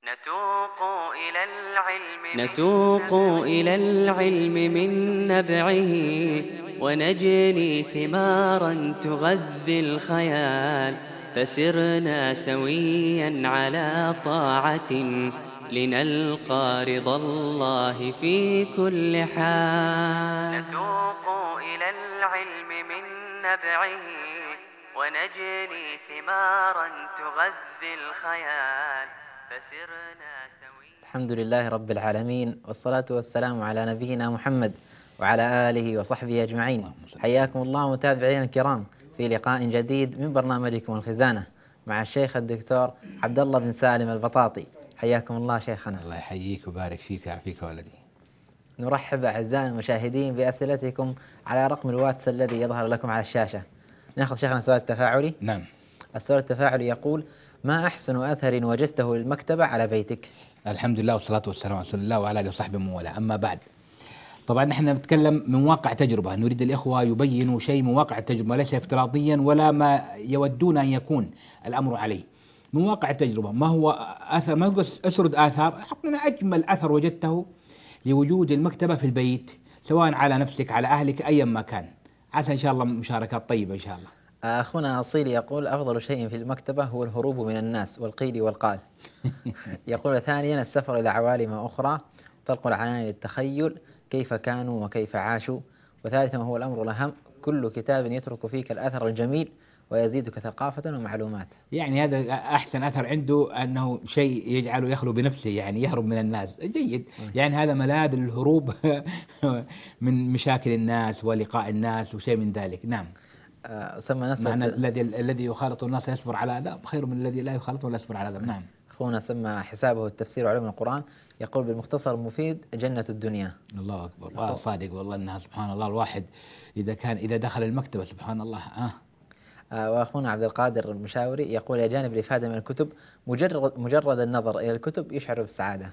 نتوق إلى العلم من نبعه، ونجني ثمارا تغذي الخيال، فسرنا سويا على طاعة لنلقى رضا الله في كل حال. نتوق إلى العلم من نبعه، ونجني ثمارا تغذي الخيال، فسرنا سويا. الحمد لله رب العالمين، والصلاة والسلام على نبينا محمد وعلى آله وصحبه أجمعين. حياكم الله متابعينا الكرام في لقاء جديد من برنامجكم الخزانة مع الشيخ الدكتور عبد الله بن سالم البطاطي. حياكم الله شيخنا. الله يحييك ويبارك فيك ويعافيك ولدي. نرحب أعزائنا المشاهدين بأسئلتكم على رقم الواتس الذي يظهر لكم على الشاشة. نأخذ شيخنا السؤال التفاعلي. نعم. السؤال التفاعلي يقول: ما أحسن أثر وجدته للمكتبة على بيتك؟ الحمد لله والصلاة والسلام على رسول الله وعلى آله وصحبه من والاه. أما بعد، طبعا نحن نتكلم من واقع تجربة، نريد الإخوة يبينوا شيء من واقع التجربة، ليس افتراضيا ولا ما يودون أن يكون الأمر عليه. من واقع التجربة ما هو أثر، ما بس أسرد آثار، حطنا أجمل أثر وجدته لوجود المكتبة في البيت، سواء على نفسك على أهلك أيا ما كان. عسى إن شاء الله مشاركات طيبة إن شاء الله. أخونا أصيل يقول: أفضل شيء في المكتبة هو الهروب من الناس والقيل والقال. يقول: ثانيا السفر إلى عوالم أخرى، طلق العنان للتخيل كيف كانوا وكيف عاشوا. وثالثا وهو الأمر الأهم: كل كتاب يترك فيك الأثر الجميل ويزيدك ثقافة ومعلومات. يعني هذا أحسن أثر عنده، أنه شيء يجعله يخلو بنفسه، يعني يهرب من الناس. جيد. يعني هذا ملاذ للهروب من مشاكل الناس ولقاء الناس وشيء من ذلك. نعم. معنى الذي يخالط الناس يصبر على أذى خير من الذي لا يخالط ولا يصبر على أذى. نعم. أخونا سمى حسابه التفسير وعلوم القرآن، يقول بالمختصر المفيد: جنة الدنيا. الله أكبر. صادق والله، أنها سبحان الله الواحد إذا دخل المكتبة سبحان الله. وأخونا عبد القادر المشاوري يقول: يا جانب الإفادة من الكتب، مجرد النظر إلى الكتب يشعر بالسعادة.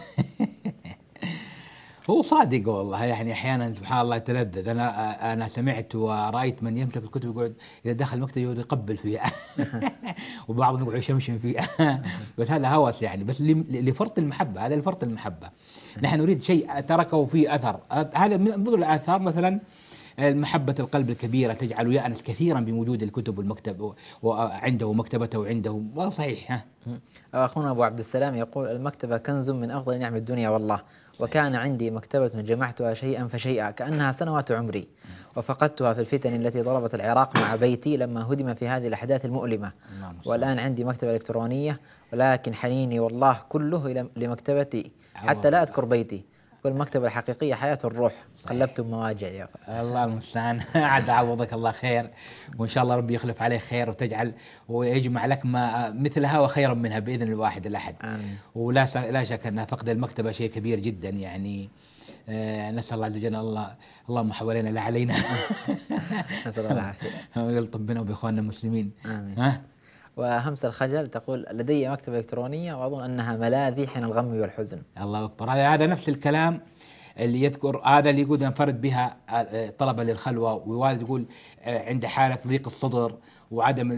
هو صادق والله، يعني أحيانا سبحان الله يتلذذ. أنا سمعت ورأيت من يمسك الكتب يقعد إذا دخل المكتب يقعد يقبل فيها وبعضهم يقعد يشمشم فيها بس هذا هوس يعني، بس لفرط المحبة. هذا لفرط المحبة. نحن نريد شيء تركه فيه أثر. هذا من ضمن الآثار مثلا محبة القلب الكبيرة تجعله يأنس كثيرا بوجود الكتب والمكتب وعنده ومكتبته وعنده. صحيح. أخونا أبو عبد السلام يقول: المكتبة كنز من أفضل نعم الدنيا والله، وكان عندي مكتبة جمعتها شيئا فشيئا كأنها سنوات عمري، وفقدتها في الفتن التي ضربت العراق مع بيتي لما هدم في هذه الأحداث المؤلمة. والآن عندي مكتبة إلكترونية، ولكن حنيني والله كله لمكتبتي حتى لا أذكر بيتي. والمكتبة الحقيقية حياة الروح. قلبت مواجع يا الله المستعان. عاد عوضك الله خير، وإن شاء الله ربي يخلف عليك خير وتجعل ويجمع لك ما مثلها وخيرا منها بإذن الواحد الأحد. ولا شك أن فقد المكتبة شيء كبير جدا يعني. نسأل الله عز وجل اللهم حوالينا لا علينا. نسأل الله العافية ويلطف بنا وبإخواننا المسلمين. آمين. وهمس الخجل تقول: لدي مكتبة إلكترونية وأظن أنها ملاذي حين الغم والحزن. الله أكبر. هذا نفس الكلام اللي يذكر، هذا اللي يقول ينفرد بها طلبة للخلوة، ووالد يقول عند حالة ضيق الصدر وعدم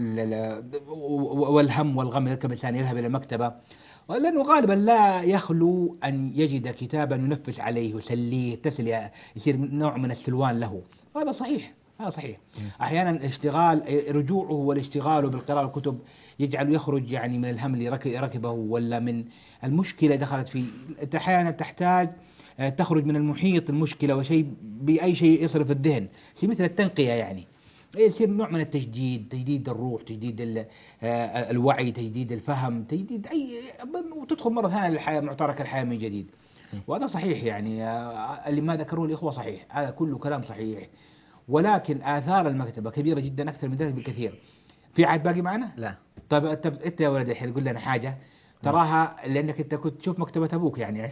والهم والغم يركب الإنسان يذهب إلى المكتبة، لأنه غالبا لا يخلو أن يجد كتابا ينفس عليه ويسليه تسلية، يصير نوع من السلوان له. هذا صحيح. هذا صحيح. أحيانا الاشتغال، رجوعه والاشتغال بالقراءة الكتب يجعل يخرج يعني من الهم اللي ركبه ولا من المشكلة دخلت فيه. أحيانا تحتاج تخرج من المحيط المشكلة وشيء بأي شيء يصرف الذهن، شيء مثل التنقية يعني. يصير نوع من تجديد الروح، تجديد الوعي، تجديد الفهم، تجديد وتدخل مرة ثانية للحياة، معترك الحياة من جديد. وهذا صحيح يعني. اللي ما ذكروه الإخوة صحيح، هذا كله كلام صحيح. ولكن آثار المكتبة كبيرة جدا أكثر من ذلك بكثير. في عاد باقي معنا؟ لا. طيب أنت يا ولد الحين قل لنا حاجة تراها، لأنك أنت كنت تشوف مكتبة أبوك يعني.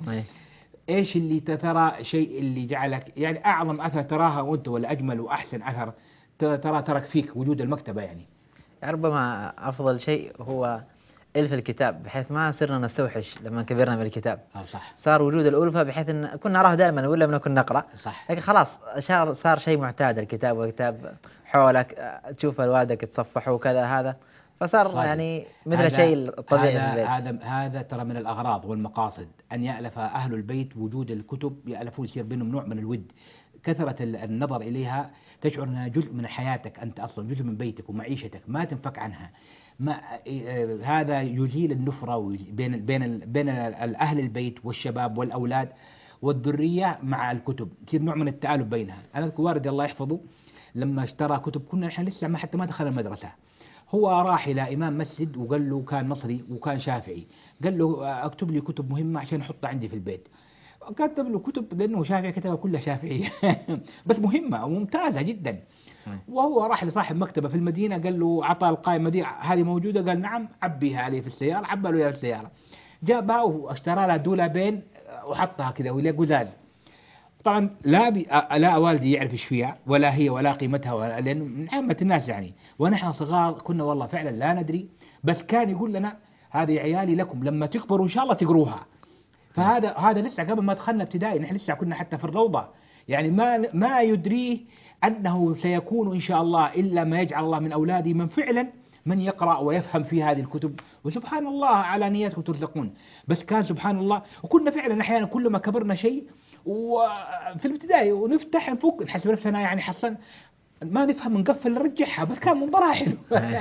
إيش اللي ترى شيء اللي جعلك يعني أعظم أثر تراها وأنت، ولا أجمل وأحسن أثر ترك فيك وجود المكتبة يعني؟ ربما أفضل شيء هو ألف الكتاب، بحيث ما صرنا نستوحش لما كبرنا من الكتاب. صح. صار وجود الألفة بحيث أن كنا نراه دائما ولا بنكون نقرأ. صح. لكن خلاص صار شيء معتاد الكتاب، والكتاب حولك تشوف الوالدك يتصفحوا وكذا هذا، فصار صادق. يعني مثل شيء الطبيعي في البيت. هذا ترى من الأغراض والمقاصد أن يألف أهل البيت وجود الكتب، يألفون يصير بينهم نوع من الود. كثرة النظر إليها تشعر أنها جزء من حياتك أنت أصلا، جزء من بيتك ومعيشتك ما تنفك عنها. ما هذا يزيل النفرة بين أهل البيت والشباب والأولاد والذرية مع الكتب، يصير نوع من التآلف بينها. أنا أذكر والدي الله يحفظه لما اشترى كتب، كنا نحن لسه حتى ما دخلنا المدرسة، هو راح إلى إمام مسجد وقال له، كان مصري وكان شافعي، قال له اكتب لي كتب مهمة عشان أحطها عندي في البيت. كتب له كتب لأنه شافعي كتبها كلها شافعية بس مهمة وممتازة جدا. وهو راح لصاحب مكتبة في المدينة قال له، عطى القائمة دي هذه موجودة، قال نعم، عبيها عليه في السيارة، عبى له إياها في السيارة، جابها واشترى لها دولابين وحطها كذا ولا قزاز. طبعا لا والدي يعرف ايش فيها ولا هي ولا قيمتها لأن من عامة الناس يعني، ونحن صغار كنا والله فعلا لا ندري، بس كان يقول لنا هذه عيالي لكم لما تكبروا إن شاء الله تقروها. فهذا لسه قبل ما دخلنا ابتدائي، نحن لسه كنا حتى في الروضة، يعني ما يدريه أنه سيكون إن شاء الله إلا ما يجعل الله من أولادي من فعلا من يقرأ ويفهم في هذه الكتب. وسبحان الله على نياتكم ترزقون. بس كان سبحان الله، وكنا فعلا أحيانا كل ما كبرنا شيء وفي الابتدائي ونفتح نفك نحسب نفسنا يعني حصل ما نفهم نقفل نرجعها، بس كان منظرها حلو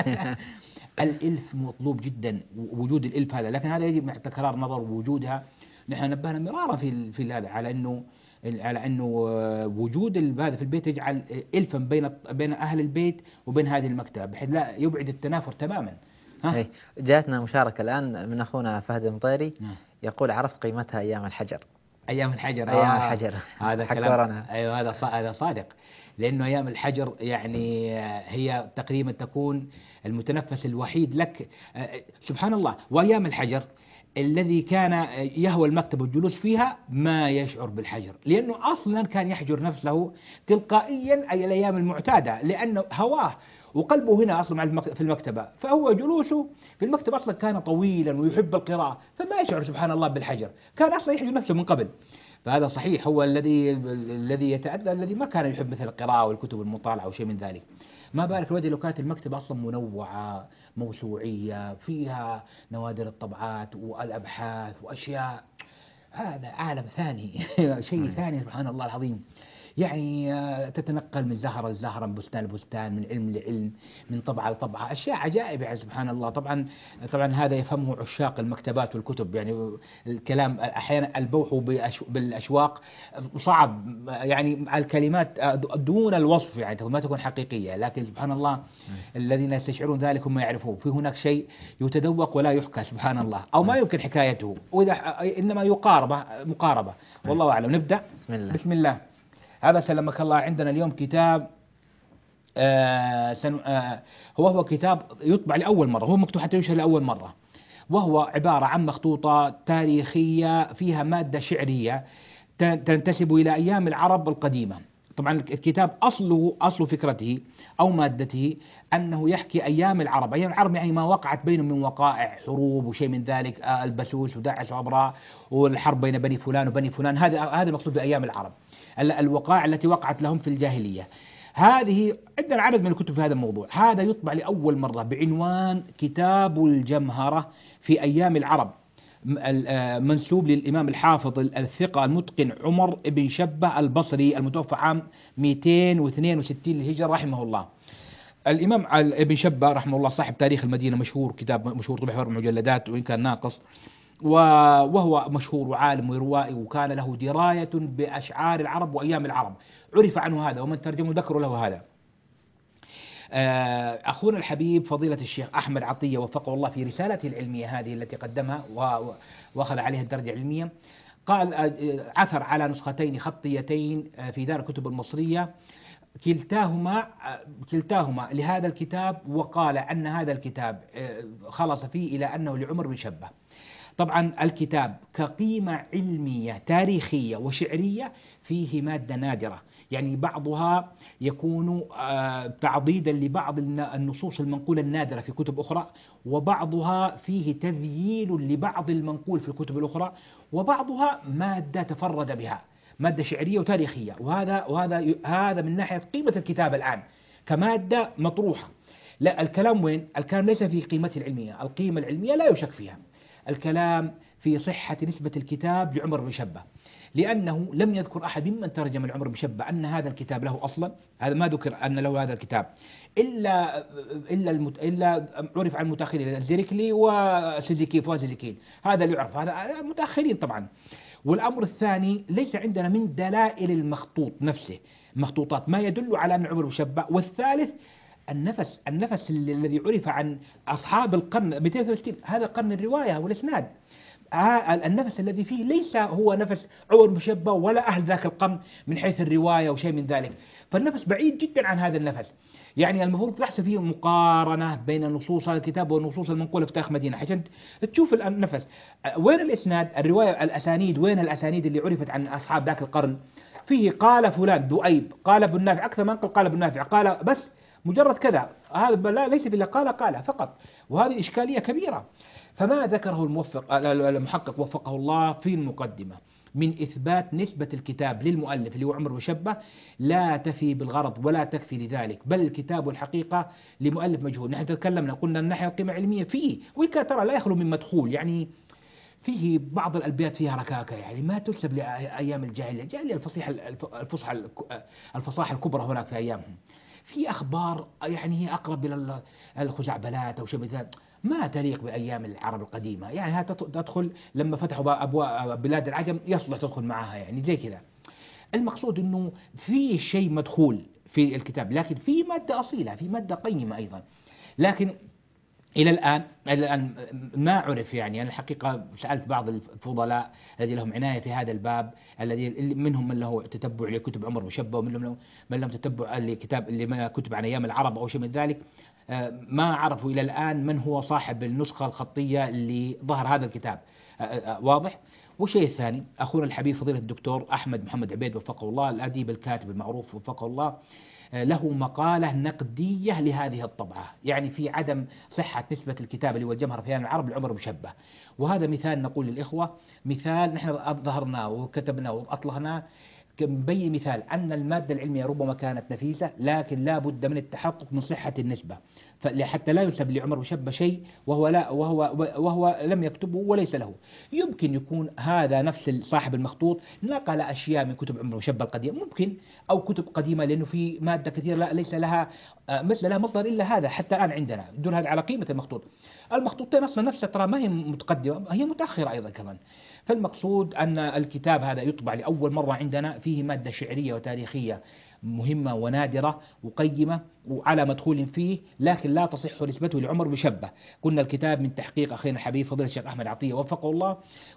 الإلف مطلوب جدا، وجود الإلف هذا، لكن هذا يجب تكرار نظر وجودها. نحن نبهنا مرارا في هذا على انه وجود هذا في البيت يجعل إلفا بين اهل البيت وبين هذه المكتبه، بحيث لا يبعد التنافر تماما. جاءتنا مشاركه الان من اخونا فهد المطيري، يقول عرفت قيمتها ايام الحجر. ايام الحجر، ايام الحجر هذا كلام. ايوه هذا صادق، لانه ايام الحجر يعني هي تقريبا تكون المتنفس الوحيد لك. سبحان الله، وايام الحجر الذي كان يهوى المكتبة والجلوس فيها ما يشعر بالحجر، لأنه أصلا كان يحجر نفسه تلقائيا أي الأيام المعتادة، لأنه هواه وقلبه هنا أصلا في المكتبة، فهو جلوسه في المكتبة أصلا كان طويلا ويحب القراءة، فما يشعر سبحان الله بالحجر، كان أصلا يحجر نفسه من قبل. فهذا صحيح، هو الذي يتأذى الذي ما كان يحب مثل القراءة والكتب المطالعة وشيء من ذلك. ما بالك الوجه لو كانت المكتبة أصلا منوعة موسوعية فيها نوادر الطبعات والأبحاث وأشياء، هذا عالم ثاني شيء ثاني سبحان الله العظيم. يعني تتنقل من زهرة لزهرة، من بستان لبستان، من علم لعلم، من طبعة لطبعة، أشياء عجائب يعني سبحان الله. طبعا هذا يفهمه عشاق المكتبات والكتب، يعني الكلام أحيانا البوح بالأشواق صعب، يعني الكلمات دون الوصف يعني ما تكون حقيقية، لكن سبحان الله الذين يستشعرون ذلك هم يعرفون في هناك شيء يتذوق ولا يحكى سبحان الله، أو ما يمكن حكايته، وإذا إنما مقاربة. والله أعلم. نبدأ. بسم الله. هذا سلمك الله. عندنا اليوم كتاب هو كتاب يطبع لأول مرة، هو مكتوب حتى ينشر لأول مرة، وهو عبارة عن مخطوطة تاريخية فيها مادة شعرية تنتسب إلى أيام العرب القديمة. طبعا الكتاب أصل فكرته أو مادته أنه يحكي أيام العرب يعني ما وقعت بينهم من وقائع حروب وشيء من ذلك، البسوس وداعش وعبراء والحرب بين بني فلان وبني فلان، هذا المقصود بأيام العرب، الوقائع التي وقعت لهم في الجاهلية. هذه عندنا عدد من الكتب في هذا الموضوع. هذا يطبع لأول مرة بعنوان كتاب الجمهرة في أيام العرب، منسوب للإمام الحافظ الثقة المتقن عمر بن شبة البصري المتوفى عام 262 للهجرة رحمه الله. الإمام ابن شبة رحمه الله صاحب تاريخ المدينة مشهور، كتاب مشهور طبع في 4 مجلدات وإن كان ناقص، وهو مشهور وعالم وروائي، وكان له دراية بأشعار العرب وأيام العرب، عرف عنه هذا، ومن ترجمه ذكروا له هذا. أخونا الحبيب فضيلة الشيخ أحمد عطية وفقه الله في رسالته العلمية هذه التي قدمها وأخذ عليها الدرجة العلمية، قال عثر على نسختين خطيتين في دار الكتب المصرية، كلتاهما لهذا الكتاب، وقال أن هذا الكتاب خلص فيه إلى أنه لعمر بن شبة. طبعا الكتاب كقيمة علمية تاريخية وشعرية فيه مادة نادرة، يعني بعضها يكون تعضيدا لبعض النصوص المنقولة النادرة في كتب أخرى، وبعضها فيه تذييل لبعض المنقول في الكتب الأخرى، وبعضها مادة تفرد بها، مادة شعرية وتاريخية. وهذا من ناحية قيمة الكتاب الآن كمادة مطروحة، لا، الكلام وين؟ الكلام ليس في قيمته العلمية، القيمة العلمية لا يشك فيها. الكلام في صحة نسبة الكتاب لعمر بن شبة، لأنه لم يذكر أحد ممن ترجم العمر بن شبة أن هذا الكتاب له أصلا، هذا ما ذكر أن له هذا الكتاب إلا عرف عن المتأخرين الزركلي وسيزيكي وسيزيكين، هذا اللي يعرف، هذا متأخرين طبعا. والأمر الثاني، ليس عندنا من دلائل المخطوط نفسه مخطوطات ما يدل على أن عمر بن شبة. والثالث النفس الذي عرف عن أصحاب القرن 260، هذا قرن الرواية والإسناد، النفس الذي فيه ليس هو نفس عمر بن شبة ولا أهل ذاك القرن من حيث الرواية وشيء من ذلك، فالنفس بعيد جدا عن هذا النفس. يعني المفروض تحصل فيه مقارنة بين نصوص هذا الكتاب والنصوص المنقولة في تاريخ مدينة عشان تشوف النفس. وين الإسناد؟ الرواية، الأسانيد، وين الأسانيد اللي عرفت عن أصحاب ذاك القرن؟ فيه قال فلان ذؤيب، قال ابن نافع، أكثر من قال ابن نافع، قال بس مجرد كذا، هذا لا ليس بالله، قال فقط، وهذه إشكالية كبيرة. فما ذكره المحقق وفقه الله في المقدمة من إثبات نسبة الكتاب للمؤلف اللي هو عمر بن شبة لا تفي بالغرض ولا تكفي لذلك، بل الكتاب الحقيقة لمؤلف مجهول. نحن تكلمنا قلنا من ناحية القيمة العلمية فيه، وإن ترى لا يخلو من مدخول، يعني فيه بعض الأبيات فيها ركاكة، يعني ما تنسب لأيام الجاهلية الفصاحة الكبرى هناك في أيامهم. في أخبار يعني هي أقرب إلى الخزعبلات أو شيء مثل، ما تليق بأيام العرب القديمة، يعني تدخل لما فتحوا أبواب بلاد العجم يصلح تدخل معها، يعني زي كذا. المقصود أنه في شيء مدخول في الكتاب، لكن في مادة أصيلة، في مادة قيمة أيضا، لكن إلى الآن ما عرف. يعني أنا الحقيقة سألت بعض الفضلاء الذي لهم عناية في هذا الباب، الذي منهم من له تتبع لكتب عمر بن شبة، ومنهم من لهم تتبع لكتاب اللي ما كتب عن أيام العرب أو شيء من ذلك، ما عرفوا إلى الآن من هو صاحب النسخة الخطية اللي ظهر هذا الكتاب. واضح. والشيء الثاني، أخونا الحبيب فضيلة الدكتور أحمد محمد عبيد وفقه الله، الأديب الكاتب المعروف وفقه الله، له مقالة نقدية لهذه الطبعة، يعني في عدم صحة نسبة الكتاب اللي هو الجمهر في أيام العرب لعمر بن شبة. وهذا مثال نقول للإخوة، مثال نحن ظهرناه وكتبناه وأطلقناه، مبين مثال أن المادة العلمية ربما كانت نفيسة، لكن لا بد من التحقق من صحة النسبة، حتى لا ينسب لعمر بن شبة شيء وهو لم يكتبه وليس له. يمكن يكون هذا نفس صاحب المخطوط نقل أشياء من كتب عمر بن شبة القديمة، ممكن، أو كتب قديمة، لأنه في مادة كثيرة ليس لها مثل لها مصدر إلا هذا حتى الآن عندنا، يدل هذا على قيمة المخطوط. المخطوطين أصلا نفسها ترى ما هي متقدمة، هي متأخرة أيضا كمان. فالمقصود أن الكتاب هذا يطبع لأول مرة عندنا، فيه مادة شعرية وتاريخية مهمة ونادرة وقيمة وعلى مدخول فيه، لكن لا تصح نسبته لعمر بن شبة. قلنا الكتاب من تحقيق أخينا الحبيب فضيلة الشيخ أحمد عطية وفقه الله،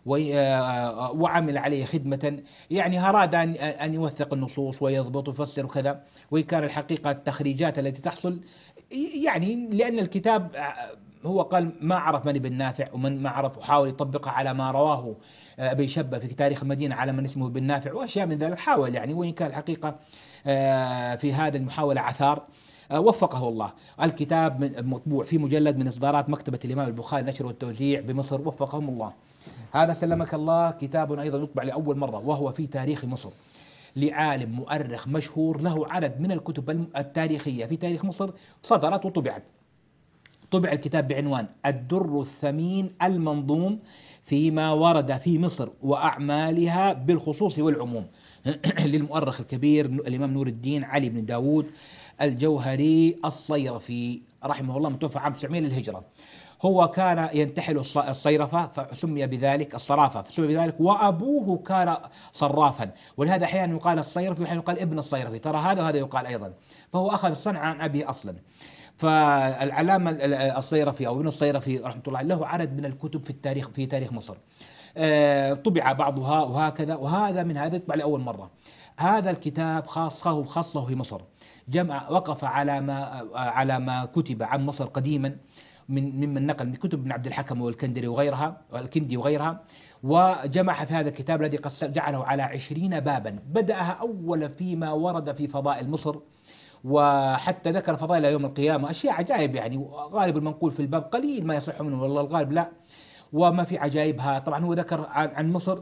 وعمل عليه خدمة، يعني أراد أن يوثق النصوص ويضبط ويفسر وكذا. وكان الحقيقة التخريجات التي تحصل، يعني لأن الكتاب هو قال ما عرف من ابن نافع، ومن ما عرف وحاول يطبقها على ما رواه ابن شبة في تاريخ المدينة على من اسمه ابن نافع وأشياء من ذلك، حاول يعني، وإن كان الحقيقة في هذا المحاولة عثار، وفقه الله. الكتاب مطبوع في مجلد من إصدارات مكتبة الإمام البخاري نشر والتوزيع بمصر، وفقهم الله. هذا سلمك الله كتاب أيضا يطبع لأول مرة وهو في تاريخ مصر، لعالم مؤرخ مشهور له عدد من الكتب التاريخية في تاريخ مصر صدرت وطبعت. طبع الكتاب بعنوان الدر الثمين المنظوم فيما ورد في مصر وأعمالها بالخصوص والعموم، للمؤرخ الكبير الإمام نور الدين علي بن داود الجوهري الصيرفي رحمه الله، متوفى عام 900 للهجرة. هو كان ينتحل الصيرفة فسمي بذلك، الصرافة فسمي بذلك، وأبوه كان صرافا، ولهذا أحيانا يقال الصيرفي وأحيانا يقال ابن الصيرفي، ترى هذا وهذا يقال أيضا، فهو أخذ الصنعة عن أبيه أصلا. فالعلامة الصيرفي أو ابن الصيرفي رحمة الله له عدد من الكتب في تاريخ مصر، طبع بعضها وهكذا، وهذا من هذا يطبع لأول مرة. هذا الكتاب خاصه في مصر، وقف على ما كتب عن مصر قديما ممن نقل من كتب ابن عبد الحكم والكندري والكندي وغيرها، وجمع في هذا الكتاب الذي قد جعله على 20 بابا، بدأها أولا فيما ورد في فضائل مصر، وحتى ذكر فضائل يوم القيامة، أشياء عجائب يعني، غالب المنقول في الباب قليل ما يصح منه والله الغالب لا. وما في عجائبها. طبعا هو ذكر عن مصر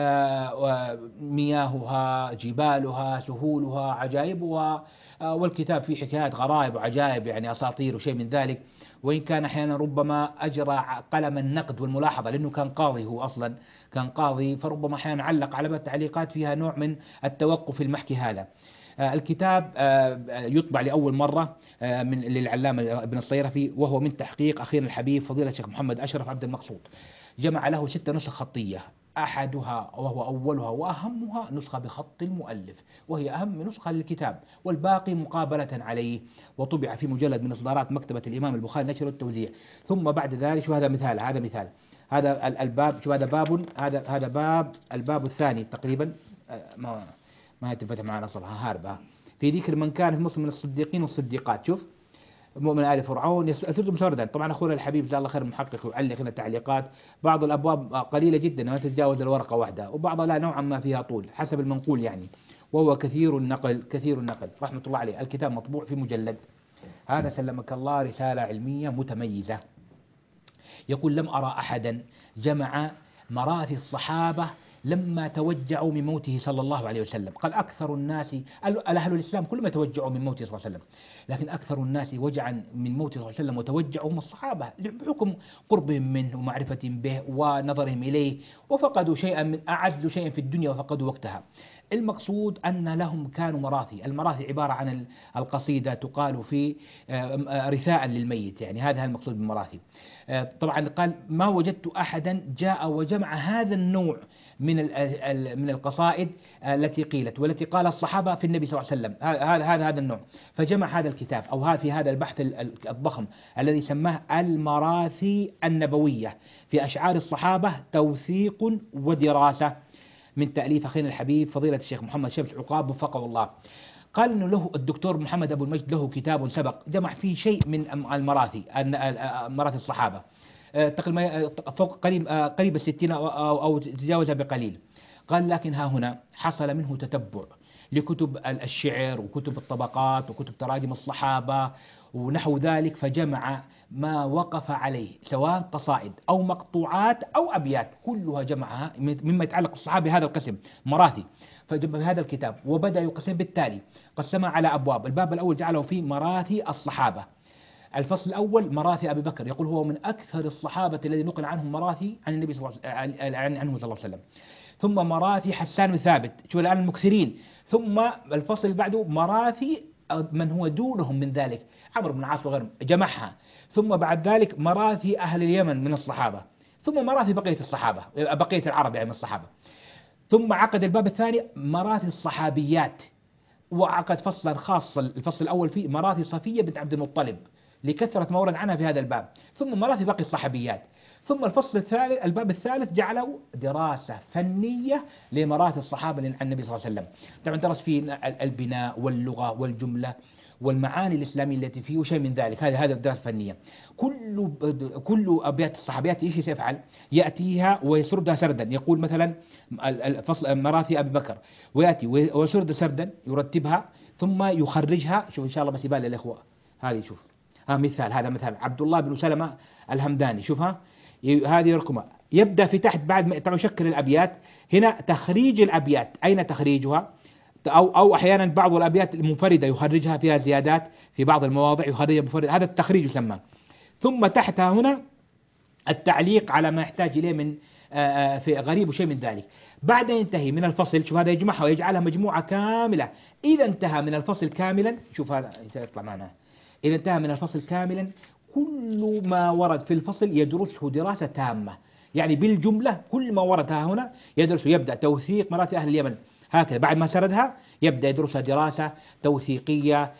مياهها، جبالها، سهولها، عجائبها، والكتاب فيه حكايات غرائب وعجائب يعني أساطير وشيء من ذلك. وإن كان أحيانا ربما أجرى قلم النقد والملاحظة، لأنه كان قاضي، هو أصلا كان قاضي، فربما أحيانا علق على تعليقات فيها نوع من التوقف في المحكي هذا. الكتاب يطبع لأول مرة للعلامة ابن الصيرفي، وهو من تحقيق أخينا الحبيب فضيلة الشيخ محمد أشرف عبد المقصود. جمع له 6 نسخ خطية، أحدها وهو أولها وأهمها نسخة بخط المؤلف، وهي أهم نسخة للكتاب، والباقي مقابلة عليه، وطبع في مجلد من إصدارات مكتبة الإمام البخاري نشر والتوزيع. ثم بعد ذلك، شو هذا مثال، هذا مثال، هذا الباب، شو هذا باب، هذا باب، الباب الثاني تقريبا، ما هي تنفتح معنا أصلها هاربة، في ذكر من كان في مصر من الصديقين والصديقات. شوف، مؤمن آل فرعون يسرد مسردا. طبعا أخونا الحبيب جزاه الله خير محقق ويعلق هنا تعليقات، بعض الأبواب قليلة جدا ما تتجاوز الورقة واحدة، وبعضها لا نوعا ما فيها طول حسب المنقول يعني، وهو كثير النقل، كثير النقل رحمة الله عليه. الكتاب مطبوع في مجلد. هذا سلمك الله رسالة علمية متميزة. يقول: لم أرى أحدا جمع مراثي الصحابة لما توجعوا من موته صلى الله عليه وسلم. قال: أكثر الناس، الأهل الإسلام كلهم يتوجعوا من موته صلى الله عليه وسلم، لكن أكثر الناس وجعا من موته صلى الله عليه وسلم وتوجعوا هم الصحابة، بحكم قربهم منه ومعرفة به ونظرهم إليه، وفقدوا شيئا من أعز شيء في الدنيا وفقدوا وقتها. المقصود أن لهم كانوا مراثي. المراثي عبارة عن القصيدة تقال في رثاء للميت، يعني هذا المقصود بالمراثي. طبعا قال: ما وجدت أحدا جاء وجمع هذا النوع من القصائد التي قيلت والتي قال الصحابة في النبي صلى الله عليه وسلم، هذا النوع. فجمع هذا الكتاب أو في هذا البحث الضخم الذي سماه المراثي النبوية في أشعار الصحابة، توثيق ودراسة، من تأليف أخينا الحبيب فضيلة الشيخ محمد شمس عقاب وفقه الله. قال إنه له الدكتور محمد أبو المجد له كتاب سبق جمع فيه شيء من المراثي، مراثي الصحابة، تقريبا فوق قريب 60 أو تجاوزها بقليل. قال: لكن ها هنا حصل منه تتبع لكتب الشعر وكتب الطبقات وكتب تراجم الصحابة ونحو ذلك، فجمع ما وقف عليه سواء قصائد أو مقطوعات أو أبيات، كلها جمعها مما يتعلق بالصحابة هذا القسم مراثي، فجمع هذا الكتاب وبدأ يقسم بالتالي، قسمها على أبواب. الباب الأول جعله فيه مراثي الصحابة. الفصل الأول مراثي أبي بكر، يقول هو من أكثر الصحابة الذي نقل عنهم مراثي عن النبي صلى الله عليه وسلم. ثم مراثي حسان وثابت، شو الآن المكثرين. ثم الفصل اللي بعده مراثي من هو دونهم من ذلك، عمرو بن العاص وغيرهم، جمعها. ثم بعد ذلك مراثي أهل اليمن من الصحابة. ثم مراثي بقية الصحابة، بقية العرب يعني من الصحابة. ثم عقد الباب الثاني مراثي الصحابيات، وعقد فصلا خاصا، الفصل الأول فيه مراثي صفية بنت عبد المطلب لكثرة ما ورد عنها في هذا الباب. ثم مراثي باقي الصحابيات. ثم الفصل الثالث، الباب الثالث، جعله دراسة فنية لمراثي الصحابة عن النبي صلى الله عليه وسلم. طبعا درس فيه البناء واللغة والجملة والمعاني الإسلامية التي فيه وشيء من ذلك. هذا الدراسة الفنية. كل أبيات الصحابيات إيش يفعل؟ يأتيها ويسردها سردا. يقول مثلا الفصل مراثي أبي بكر، ويأتي ويسرد سردا يرتبها ثم يخرجها. شوف إن شاء الله بس يبان للإخوة هذه. شوف مثال، هذا مثال عبد الله بن سلمة الهمداني. شوفها هذه رقمها. يبدأ في تحت بعد ما يشكل الأبيات، هنا تخريج الأبيات، أين تخريجها؟ أو أحيانا بعض الأبيات المنفردة يخرجها فيها زيادات في بعض المواضع يخرجها منفرد، هذا التخريج يسمى. ثم تحتها هنا التعليق على ما يحتاج إليه من في غريب وشيء من ذلك. بعد ينتهي من الفصل، شوف هذا يجمعها ويجعلها مجموعة كاملة. إذا انتهى من الفصل كاملا، شوف هذا يطلع معنا، إذا انتهى من الفصل كاملا كل ما ورد في الفصل يدرسه دراسة تامة، يعني بالجملة كل ما ورد هنا يدرسه. يبدأ توثيق مراثي أهل اليمن هكذا، بعد ما سردها يبدأ يدرسها دراسة توثيقية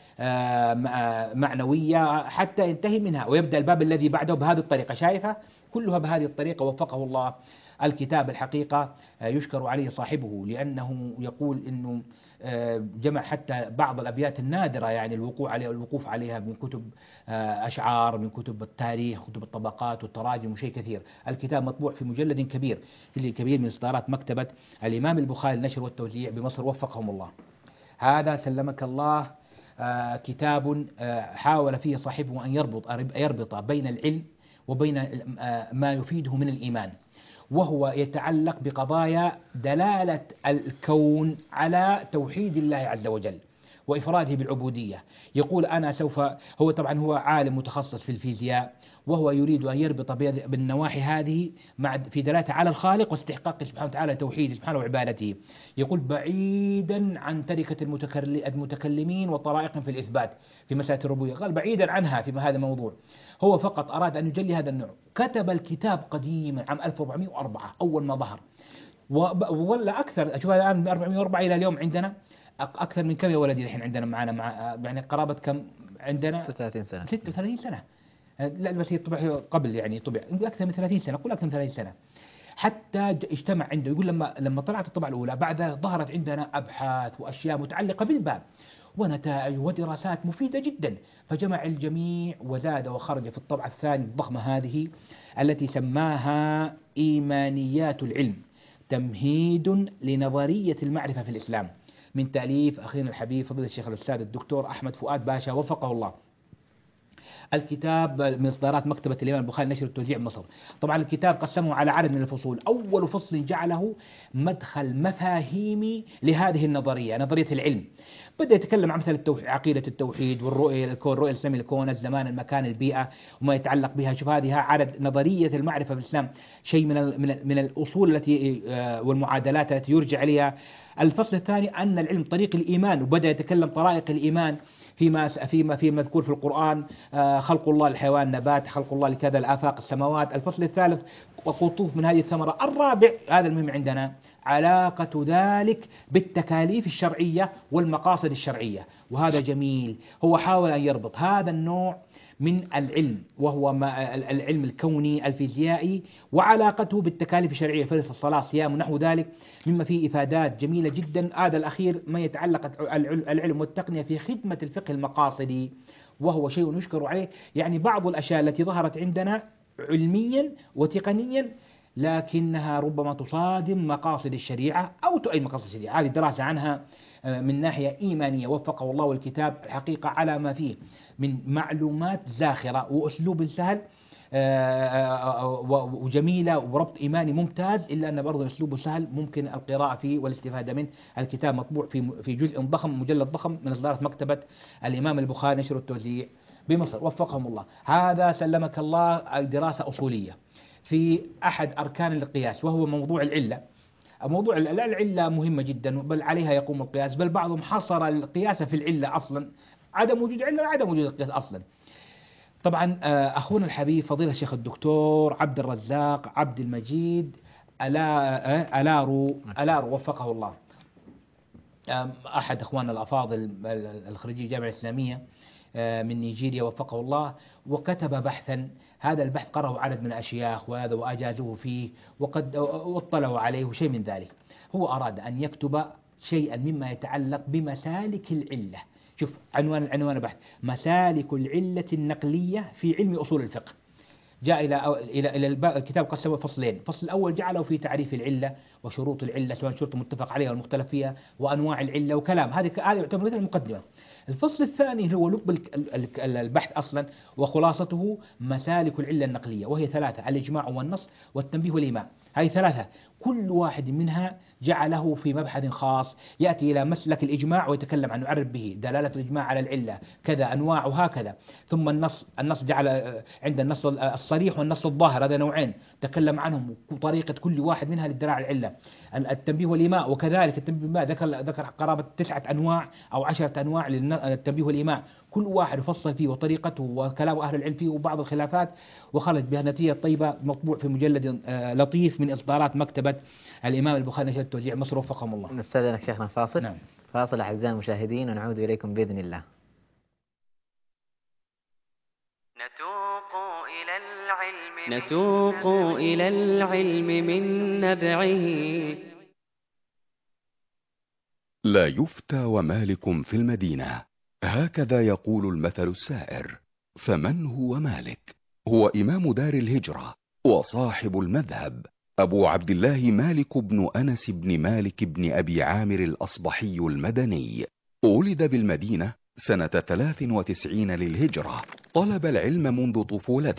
معنوية حتى ينتهي منها، ويبدأ الباب الذي بعده بهذه الطريقة. شايفها كلها بهذه الطريقة، وفقه الله. الكتاب الحقيقة يشكر عليه صاحبه، لأنه يقول إنه جمع حتى بعض الأبيات النادرة، يعني الوقوف عليها من كتب أشعار، من كتب التاريخ، كتب الطبقات والتراجم وشيء كثير. الكتاب مطبوع في مجلد كبير من إصدارات مكتبة الإمام البخاري للنشر والتوزيع بمصر، وفقهم الله. هذا سلمك الله كتاب حاول فيه صاحبه أن يربط بين العلم وبين ما يفيده من الإيمان، وهو يتعلق بقضايا دلالة الكون على توحيد الله عز وجل وإفراده بالعبودية. يقول أنا سوف، هو طبعا هو عالم متخصص في الفيزياء، وهو يريد أن يربط بالنواحي هذه مع في دلالته على الخالق واستحقاق سبحانه وتعالى توحيده سبحانه وعبادته. يقول بعيدا عن تركة المتكلمين وطرائقهم في الإثبات في مسألة الربوبية، قال بعيدا عنها في هذا الموضوع، هو فقط أراد أن يجلي هذا النوع. كتب الكتاب قديما عام 1404 أول ما ظهر، ولا أكثر. أشوف الآن من 404 إلى اليوم عندنا أكثر من كم يا ولدي الحين عندنا معنا مع يعني قرابة كم عندنا؟ 36 سنة. 36 سنة. لا بس يطبع قبل، يعني طبع أكثر من 30 سنة، أقول أكثر من 30 سنة. حتى اجتمع عنده، يقول لما طلعت الطبعة الأولى بعدها ظهرت عندنا أبحاث وأشياء متعلقة بالباب ونتائج ودراسات مفيدة جدا، فجمع الجميع وزاد وخرج في الطبعة الثانية الضخمة هذه التي سماها إيمانيات العلم، تمهيد لنظرية المعرفة في الإسلام، من تأليف أخينا الحبيب فضيلة الشيخ الأستاذ الدكتور أحمد فؤاد باشا وفقه الله. الكتاب من إصدارات مكتبة الإمام البخاري نشر التوزيع بمصر. طبعا الكتاب قسمه على عدد من الفصول. أول فصل جعله مدخل مفاهيمي لهذه النظرية، نظرية العلم. بدأ يتكلم عن مثل عقيدة التوحيد والرؤية، الكون، رؤية الإسلام للكون، الزمان، المكان، البيئة وما يتعلق بها. شوف هذه عدد نظرية المعرفة في الإسلام، شيء من الأصول التي والمعادلات التي يرجع إليها. الفصل الثاني أن العلم طريق الإيمان، وبدأ يتكلم طرائق الإيمان في مذكور في القرآن، خلق الله الحيوان نبات، خلق الله لكذا الآفاق السماوات. الفصل الثالث وقطوف من هذه الثمرة. الرابع هذا المهم عندنا، علاقة ذلك بالتكاليف الشرعية والمقاصد الشرعية، وهذا جميل. هو حاول أن يربط هذا النوع من العلم وهو العلم الكوني الفيزيائي وعلاقته بالتكاليف الشرعية، فرض الصلاة، صيام ونحو ذلك، مما فيه إفادات جميلة جدا. هذا الأخير ما يتعلق العلم والتقنية في خدمة الفقه المقاصدي، وهو شيء يشكر عليه. يعني بعض الأشياء التي ظهرت عندنا علميا وتقنيا لكنها ربما تصادم مقاصد الشريعة أو تؤيد مقاصد الشريعة. هذه دراسة عنها من ناحية إيمانية، وفقه الله والكتاب الحقيقة على ما فيه من معلومات زاخرة وأسلوب سهل وجميلة وربط إيماني ممتاز، إلا أن برضه أسلوبه سهل ممكن القراءة فيه والاستفادة منه. الكتاب مطبوع في جزء ضخم، مجلد ضخم، من إصدارات مكتبة الإمام البخاري نشر التوزيع بمصر، وفقهم الله. هذا سلمك الله دراسة أصولية في أحد أركان القياس، وهو موضوع العلة. موضوع العلة مهمة جدا، بل عليها يقوم القياس، بل بعضهم حصر القياس في العلة أصلا، عدم وجود علة وعدم وجود القياس أصلا. طبعا أخونا الحبيب فضيلة الشيخ الدكتور عبد الرزاق عبد المجيد ألارو وفقه الله، أحد أخواننا الأفاضل الخريجي الجامعة الإسلامية من نيجيريا وفقه الله، وكتب بحثا. هذا البحث قرأه عدد من الأشياخ وهذا وأجازوه فيه وقد اطلعوا عليه شيء من ذلك. هو أراد أن يكتب شيئا مما يتعلق بمسالك العلة. شوف عنوان البحث: مسالك العلة النقلية في علم أصول الفقه. جاء إلى الكتاب قسمه فصلين. الفصل الأول جعله في تعريف العلة وشروط العلة، سواء شروط متفق عليها والمختلف فيها، وأنواع العلة وكلام. هذه يعتبر مثل المقدمة. الفصل الثاني هو لب البحث أصلا وخلاصته مسالك العلة النقلية، وهي ثلاثة: الإجماع والنص والتنبيه والإيماء. هذه ثلاثة، كل واحد منها جعله في مبحث خاص، يأتي إلى مسلك الإجماع ويتكلم عنه، يعرف به دلالة الإجماع على العلة كذا، أنواع وهكذا. ثم النص جعل عند النص الصريح والنص الظاهر، هذا نوعين تكلم عنهم وطريقة كل واحد منها للدلالة على العلة. التنبيه والإيماء، وكذلك التنبيه والإيماء ذكر قرابة 9 أنواع أو 10 أنواع للتنبيه والإيماء، كل واحد يفصل فيه وطريقته وكلام أهل العلم فيه وبعض الخلافات، وخرج بها نتيجة طيبة، مطبوع في مجلد لطيف من إصدارات مكتبة الإمام البخاري نشر التوزيع مصر، وفقهم الله. نستأذنك شيخنا فاصل. نعم. فاصل أعزائي المشاهدين، ونعود إليكم بإذن الله. نتوق إلى العلم من نبعه. لا يفتى ومالك في المدينة، هكذا يقول المثل السائر. فمن هو مالك؟ هو إمام دار الهجرة وصاحب المذهب، أبو عبد الله مالك بن أنس بن مالك بن أبي عامر الأصبحي المدني. ولد بالمدينة سنة 93 للهجرة. طلب العلم منذ طفولته،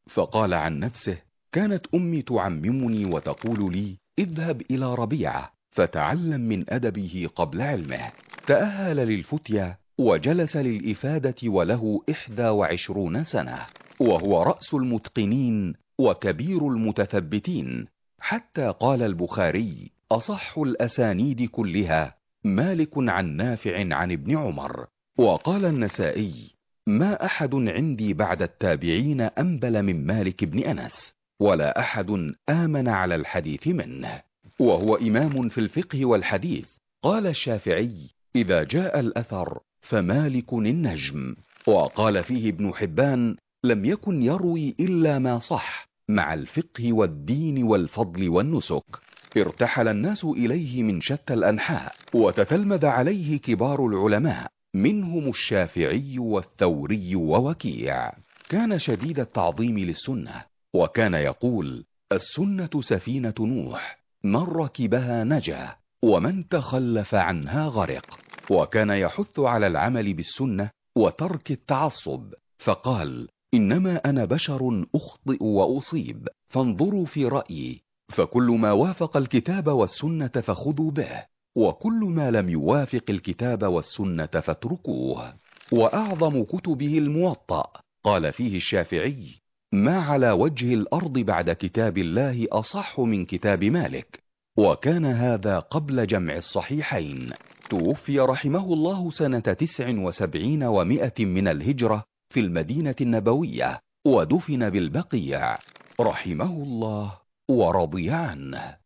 فقال عن نفسه: كانت أمي تعممني وتقول لي: اذهب إلى ربيعة فتعلم من أدبه قبل علمه. تأهل للفتية وجلس للإفادة وله 21 سنة، وهو رأس المتقنين وكبير المتثبتين، حتى قال البخاري: أصح الأسانيد كلها مالك عن نافع عن ابن عمر. وقال النسائي: ما أحد عندي بعد التابعين أنبل من مالك بن أنس، ولا أحد آمن على الحديث منه، وهو إمام في الفقه والحديث. قال الشافعي: إذا جاء الأثر فمالك النجم. وقال فيه ابن حبان: لم يكن يروي إلا ما صح، مع الفقه والدين والفضل والنسك. ارتحل الناس إليه من شتى الأنحاء، وتتلمذ عليه كبار العلماء، منهم الشافعي والثوري ووكيع. كان شديد التعظيم للسنة، وكان يقول: السنة سفينة نوح، من ركبها نجا، ومن تخلف عنها غرق. وكان يحث على العمل بالسنة وترك التعصب، فقال: إنما أنا بشر أخطئ وأصيب، فانظروا في رأيي، فكل ما وافق الكتاب والسنة فخذوا به، وكل ما لم يوافق الكتاب والسنة فاتركوه. وأعظم كتبه الموطأ، قال فيه الشافعي: ما على وجه الأرض بعد كتاب الله أصح من كتاب مالك. وكان هذا قبل جمع الصحيحين. توفي رحمه الله سنة 79 و100 من الهجرة في المدينة النبوية، ودفن بالبقيع، رحمه الله ورضي عنه.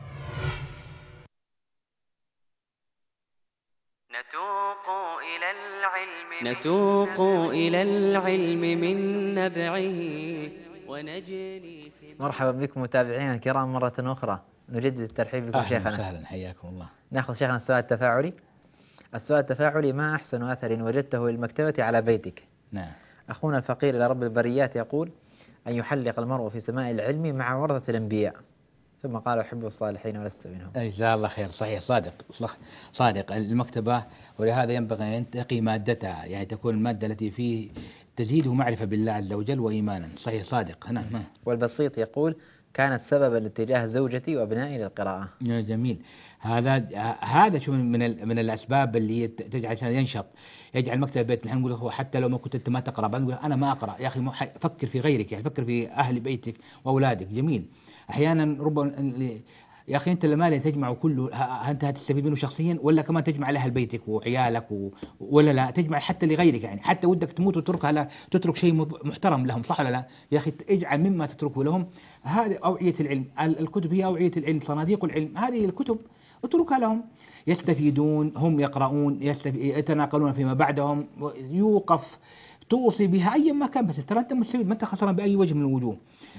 نتوق إلى العلم من نبعه ونجري في مرحبا بكم متابعينا الكرام مرة أخرى، نجدد الترحيب بكم أهلا شيخنا. وسهلا، حياكم الله. نأخذ شيخنا السؤال التفاعلي. السؤال التفاعلي: ما أحسن أثر وجدته للمكتبة على بيتك؟ نعم. أخونا الفقير إلى رب البريات يقول: أن يحلق المرء في سماء العلم مع ورثة الأنبياء. ثم قال: أحب الصالحين ولست منهم. جزاه الله خير. صحيح، صادق المكتبة، ولهذا ينبغي أن ينتقي مادتها، يعني تكون المادة التي فيه تزيده معرفة بالله عز وجل وإيمانا. صحيح صادق. نعم. والبسيط يقول: كانت سببا لاتجاه زوجتي وابنائي للقراءة. جميل. هذا شو من الأسباب اللي تجعل الإنسان ينشط، يجعل مكتبة بيت. نحن نقول هو حتى لو ما كنت أنت ما تقرأ، نقول أنا ما أقرأ يا أخي، فكر في غيرك، يعني فكر في أهل بيتك وأولادك. جميل. أحيانا ربما يا أخي أنت لما تجمع كله، أنت هتستفيد منه شخصيا، ولا كمان تجمع لأهل بيتك وعيالك ولا لا تجمع حتى لغيرك، يعني حتى ودك تموت وتتركها لا تترك شيء محترم لهم، صح ولا لا؟ يا أخي اجعل مما تتركه لهم. هذه أوعية العلم، الكتب هي أوعية العلم، صناديق العلم، هذه الكتب اتركها لهم، يستفيدون، هم يقرؤون، يتناقلون فيما بعدهم، يوقف توصي بها أي ما كان، بس ترى أنت مستفيد، ما أنت خسران بأي وجه من الوجوه.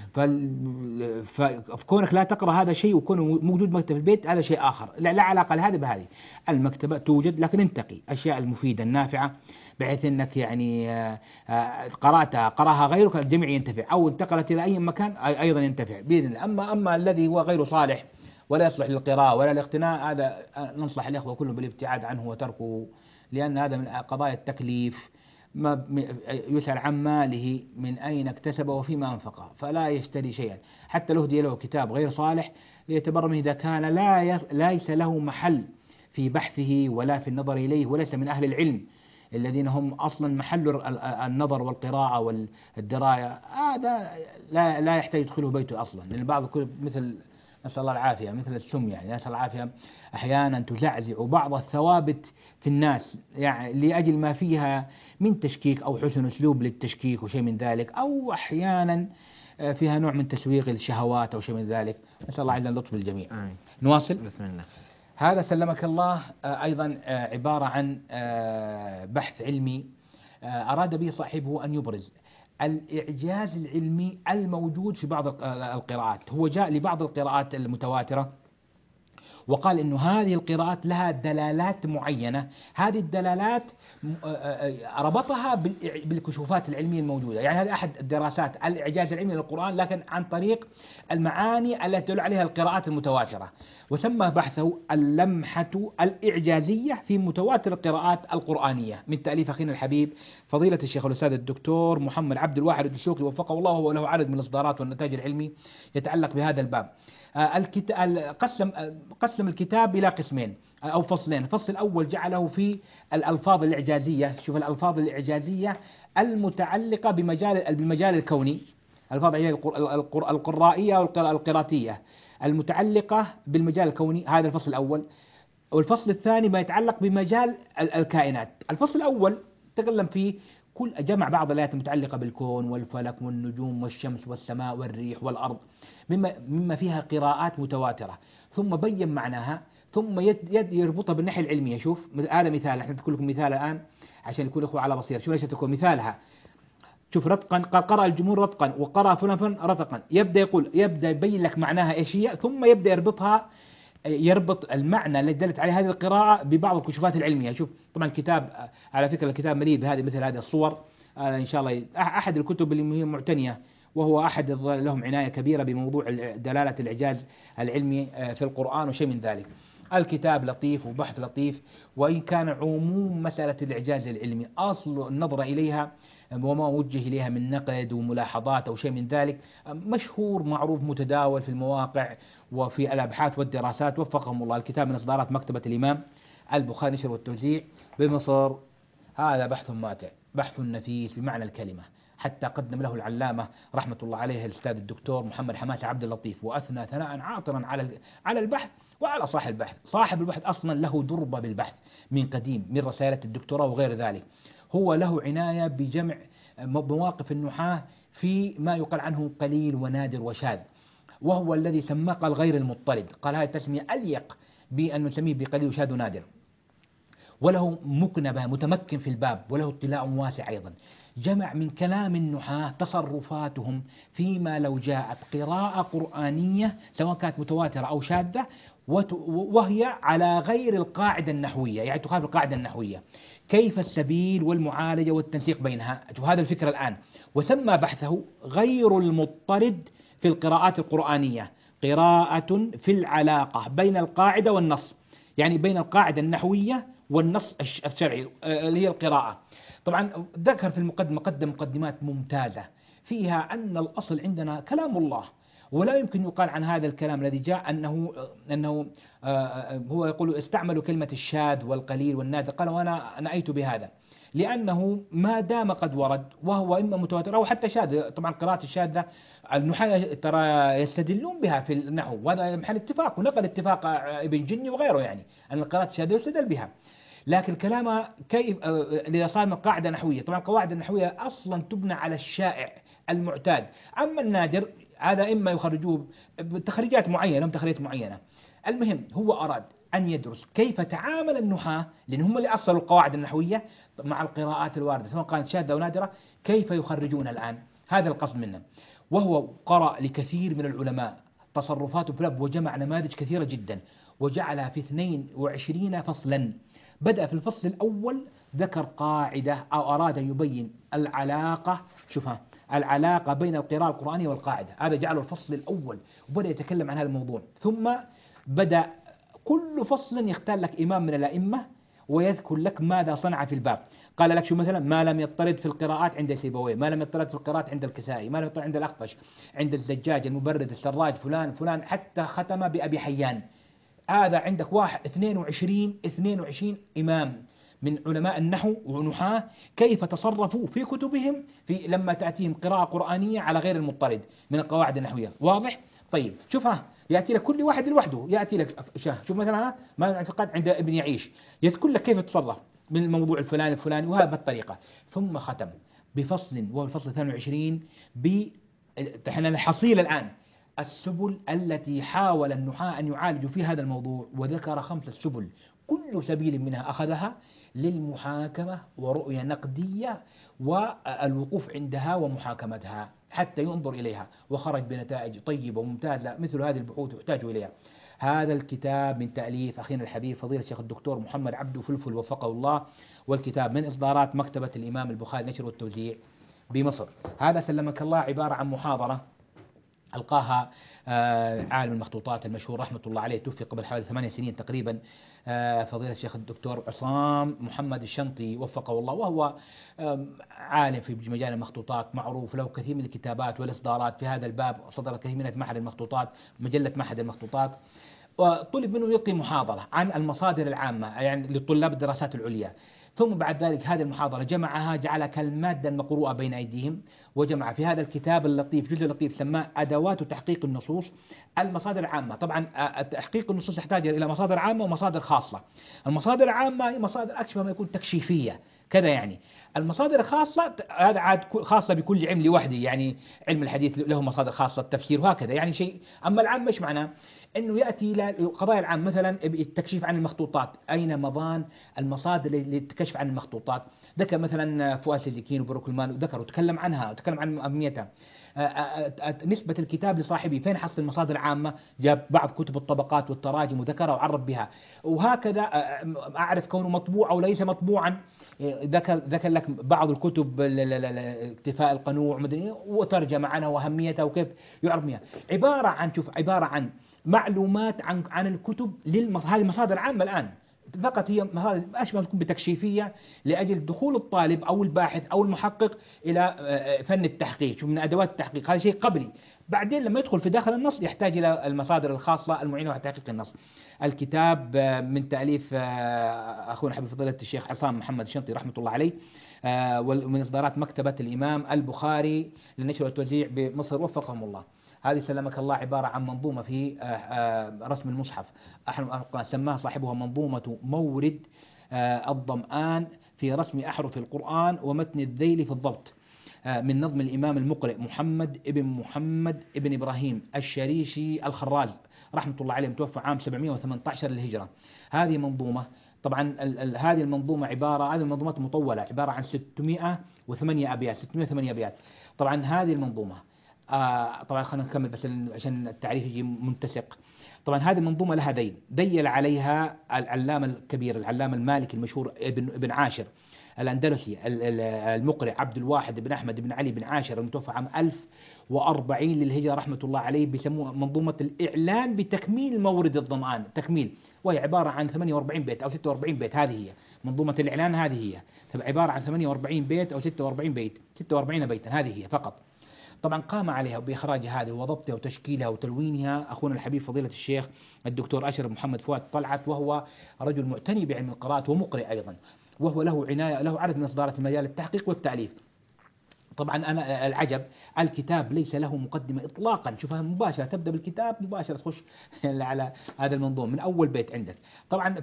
فكونك لا تقرأ هذا شيء، وكونه موجود مكتبة في البيت هذا شيء آخر، لا علاقة لهذا بهذه. المكتبة توجد، لكن انتقي أشياء المفيدة النافعة، بحيث أنك يعني قرأها غيرك الجميع ينتفع، أو انتقلت إلى أي مكان أيضا ينتفع بإذن الله. أما الذي هو غير صالح ولا يصلح للقراءة ولا الاقتناء، هذا ننصح الإخوة كلهم بالابتعاد عنه وتركه، لأن هذا من قضايا التكليف. ما يسأل عن ماله من أين اكتسب وفيما أنفقه، فلا يشتري شيئا حتى لو هدي له كتاب غير صالح، يعتبر منه إذا كان ليس له محل في بحثه ولا في النظر إليه، وليس من أهل العلم الذين هم أصلا محل النظر والقراءة والدراية، هذا لا يحتاج يدخله بيته أصلا. لأن بعض الكتب مثل، نسأل الله العافية، مثل السم، يعني نسأل العافية، أحيانا تزعزع بعض الثوابت في الناس، يعني لأجل ما فيها من تشكيك أو حسن أسلوب للتشكيك وشيء من ذلك، أو أحيانا فيها نوع من تسويق الشهوات أو شيء من ذلك. نسأل الله عز وجل لطف الجميع. نواصل. بسم الله. هذا سلمك الله أيضا عبارة عن بحث علمي أراد به صاحبه أن يبرز الإعجاز العلمي الموجود في بعض القراءات. هو جاء لبعض القراءات المتواترة وقال إنه هذه القراءات لها دلالات معينة، هذه الدلالات ربطها بالكشوفات العلمية الموجودة. يعني هذا أحد الدراسات الإعجاز العلمي للقرآن، لكن عن طريق المعاني التي تدل عليها القراءات المتواترة، وسمى بحثه اللمحة الإعجازية في متواتر القراءات القرآنية، من تأليف أخينا الحبيب فضيلة الشيخ الأستاذ الدكتور محمد عبد الواحد الدسوقي وفقه الله، وله عدد من الإصدارات والنتائج العلمي يتعلق بهذا الباب. قسم الكتاب إلى قسمين أو فصلين. الفصل الأول جعله في الألفاظ الإعجازية. شوف الألفاظ الإعجازية المتعلقة بالمجال الكوني، الألفاظ القرائية والقراتية المتعلقة بالمجال الكوني، هذا الفصل الأول. والفصل الثاني ما يتعلق بمجال الكائنات. الفصل الأول تكلم فيه جمع بعض الآيات المتعلقة بالكون والفلك والنجوم والشمس والسماء والريح والأرض مما فيها قراءات متواترة، ثم بين معناها، ثم يربطها بالناحية العلمية. شوف هذا مثال، احنا نذكر لكم مثال الآن عشان يكون الأخوة على بصيرة. شوف ليش تكون مثالها. شوف رتقا، قرأ الجمهور رتقا وقرأ فلان رتقا، يبدأ يبين لك معناها ايش هي، ثم يبدأ يربط المعنى اللي دلت عليه هذه القراءة ببعض الكشوفات العلمية. شوف طبعا الكتاب على فكرة الكتاب مليء بهذه مثل هذه الصور. إن شاء الله أحد الكتب اللي هي معتنية، وهو أحد لهم عناية كبيرة بموضوع دلالة الإعجاز العلمي في القرآن وشيء من ذلك. الكتاب لطيف وبحث لطيف، وإن كان عموم مسألة الإعجاز العلمي أصل النظر إليها وما وجه إليها من نقد وملاحظات أو شيء من ذلك مشهور معروف متداول في المواقع وفي الأبحاث والدراسات وفقهم الله. الكتاب من إصدارات مكتبة الإمام البخاري نشر والتوزيع بمصر. هذا بحث ماتع، بحث نفيس بمعنى الكلمة، حتى قدم له العلامة رحمة الله عليه الأستاذ الدكتور محمد حماسة عبد اللطيف، وأثنى ثناء عاطرا على البحث وعلى صاحب البحث. صاحب البحث أصلا له دربة بالبحث من قديم، من رسالة الدكتوراه وغير ذلك. هو له عناية بجمع مواقف النحاة في ما يقال عنه قليل ونادر وشاذ، وهو الذي سماه قال غير المضطرد، قال هذه التسمية أليق بأن نسميه بقليل وشاذ ونادر. وله مكنبة متمكن في الباب، وله اطلاع واسع أيضا. جمع من كلام النحاة تصرفاتهم فيما لو جاءت قراءة قرآنية سواء كانت متواترة أو شاذة وهي على غير القاعدة النحوية، يعني تخالف القاعدة النحوية، كيف السبيل والمعالجة والتنسيق بينها. هذا الفكرة الآن. وسمى بحثه غير المضطرد في القراءات القرآنية، قراءة في العلاقة بين القاعدة والنص، يعني بين القاعدة النحوية والنص الشرعي اللي هي القراءة. طبعا ذكر في مقدمات ممتازة فيها أن الأصل عندنا كلام الله، ولا يمكن يقال عن هذا الكلام الذي جاء أنه هو يقول استعملوا كلمة الشاذ والقليل والنادر، قال وأنا نأيت بهذا، لأنه ما دام قد ورد وهو إما متواتر أو حتى شاذ. طبعا قراءة الشاذة النحاة ترى يستدلون بها في النحو، وهذا محل اتفاق، ونقل اتفاق ابن جني وغيره، يعني أن القراءة الشاذة يستدل بها. لكن كلامه كيف إذا صار من قاعدة نحوية. طبعا القواعد النحوية أصلا تبنى على الشائع المعتاد، أما النادر هذا إما يخرجوه بتخريجات معينة تخريجات معينة. المهم هو أراد أن يدرس كيف تعامل النحاة، لأن هم اللي أصلوا القواعد النحوية مع القراءات الواردة سواء كانت شاذة أو نادرة، كيف يخرجون الآن. هذا القصد منه. وهو قرأ لكثير من العلماء تصرفاته في الأب، وجمع نماذج كثيرة جدا وجعلها في 22 فصلا. بدأ في الفصل الأول ذكر قاعدة أو أراد أن يبين العلاقة، شوفها العلاقة بين القراءة القرآنية والقاعدة، هذا جعله الفصل الأول وبدأ يتكلم عن هذا الموضوع. ثم بدأ كل فصل يختار لك إمام من الأئمة ويذكر لك ماذا صنع في الباب. قال لك شو مثلا ما لم يضطرد في القراءات عند سيبويه، ما لم يضطرد في القراءات عند الكسائي، ما لم يضطرد عند الأخفش، عند الزجاج، المبرد، السراج، فلان، حتى ختم بأبي حيان. هذا عندك 22 إمام من علماء النحو ونحاة كيف تصرفوا في كتبهم لما تأتيهم قراءة قرآنية على غير المضطرد من القواعد النحوية. واضح؟ طيب شوفها يأتي لك كل واحد لوحده، يأتي لك شوف مثلا ما الاعتقاد عند ابن يعيش، يذكر لك كيف تصرف من الموضوع الفلاني وهذا بالطريقة. ثم ختم بفصل وهو الفصل 22 احنا الحصيل الآن السبل التي حاول النحاة أن يعالجوا في هذا الموضوع، وذكر 5 سبل كل سبيل منها أخذها للمحاكمة ورؤية نقدية والوقوف عندها ومحاكمتها حتى ينظر إليها، وخرج بنتائج طيبة وممتازة. مثل هذه البحوث يحتاج إليها. هذا الكتاب من تأليف أخينا الحبيب فضيلة الشيخ الدكتور محمد عبده فلفل وفقه الله، والكتاب من إصدارات مكتبة الإمام البخاري نشر والتوزيع بمصر. هذا سلمك الله عبارة عن محاضرة ألقاها عالم المخطوطات المشهور رحمة الله عليه، توفي قبل حوالي 8 سنين تقريبا، فضيلة الشيخ الدكتور عصام محمد الشنطي وفقه الله، وهو عالم في مجال المخطوطات معروف، له كثير من الكتابات والإصدارات في هذا الباب، صدر كثير منها في معهد المخطوطات، مجلة معهد المخطوطات. وطلب منه يلقي محاضرة عن المصادر العامة يعني لطلاب الدراسات العليا، ثم بعد ذلك هذه المحاضرة جمعها جعلها كالمادة المقروءة بين أيديهم، وجمع في هذا الكتاب اللطيف جزء لطيف سماه أدوات تحقيق النصوص المصادر العامة. طبعا تحقيق النصوص يحتاج إلى مصادر عامة ومصادر خاصة. المصادر العامة هي مصادر أكثر ما يكون تكشيفية كذا يعني. المصادر الخاصة هذا عاد خاصة بكل علم لوحده، يعني علم الحديث له مصادر خاصة، التفسير وهكذا يعني شيء. أما العام مش معناه أنه يأتي إلى القضايا العامة، مثلا التكشيف عن المخطوطات، أين مضان المصادر للتكشف عن المخطوطات؟ ذكر مثلا فؤاد سيزيكين وبروكلمان، وذكر وتكلم عنها وتكلم عن أهميتها. نسبة الكتاب لصاحبه، فين حصل المصادر العامة؟ جاب بعض كتب الطبقات والتراجم وذكرها وعرف بها، وهكذا أعرف كونه مطبوع أو ليس مطبوعا. ذكر لك بعض الكتب اكتفاء القنوع وترجم عنها وأهميتها وكيف يعرف بها. عبارة عن معلومات عن الكتب هذه المصادر عامة الآن، فقط هي أشبه تكون بتكشيفية لأجل دخول الطالب أو الباحث أو المحقق إلى فن التحقيق. شوف من أدوات التحقيق، هذا شيء قبلي. بعدين لما يدخل في داخل النص يحتاج إلى المصادر الخاصة المعينة على تحقيق النص. الكتاب من تأليف أخونا حبيب فضيلة الشيخ عصام محمد الشنطي رحمة الله عليه، ومن إصدارات مكتبة الإمام البخاري للنشر والتوزيع بمصر وفقهم الله. هذه سلمك الله عبارة عن منظومة في رسم المصحف، سماها صاحبها منظومة مورد الظمآن في رسم أحرف القرآن ومتن الذيل في الضبط، من نظم الإمام المقرئ محمد ابن إبراهيم الشريشي الخراز رحمة الله عليه، متوفى عام 718 للهجرة. هذه منظومة طبعا هذه المنظومة هذه المنظومات مطولة، عبارة عن 608 أبيات. طبعا هذه المنظومة طبعا خلينا نكمل بس عشان التعريف يجي متسق. طبعا هذه المنظومة لها دين عليها العلامة الكبير العلامة المالكي المشهور ابن عاشر الأندلسي المقرئ عبد الواحد بن أحمد بن علي بن عاشر المتوفى عام 1040 للهجرة رحمة الله عليه، بيسموها منظومة الإعلان بتكميل مورد الظمآن، تكميل، وهي عبارة عن 48 بيت أو 46 بيت. هذه هي منظومة الإعلان، هذه هي عبارة عن 48 بيت أو 46 بيت، 46 بيتا، هذه هي فقط. طبعا قام عليها بإخراج هذه وضبطها وتشكيلها وتلوينها أخونا الحبيب فضيلة الشيخ الدكتور أشرف محمد فؤاد طلعت، وهو رجل معتني بعلم القراءة ومقرئ أيضا، وهو له عناية، له عدد من إصدارات في مجال التحقيق والتأليف. طبعا أنا العجب الكتاب ليس له مقدمة إطلاقا، شوفها مباشرة، تبدأ بالكتاب مباشرة تخش على هذا المنظوم من أول بيت عندك. طبعا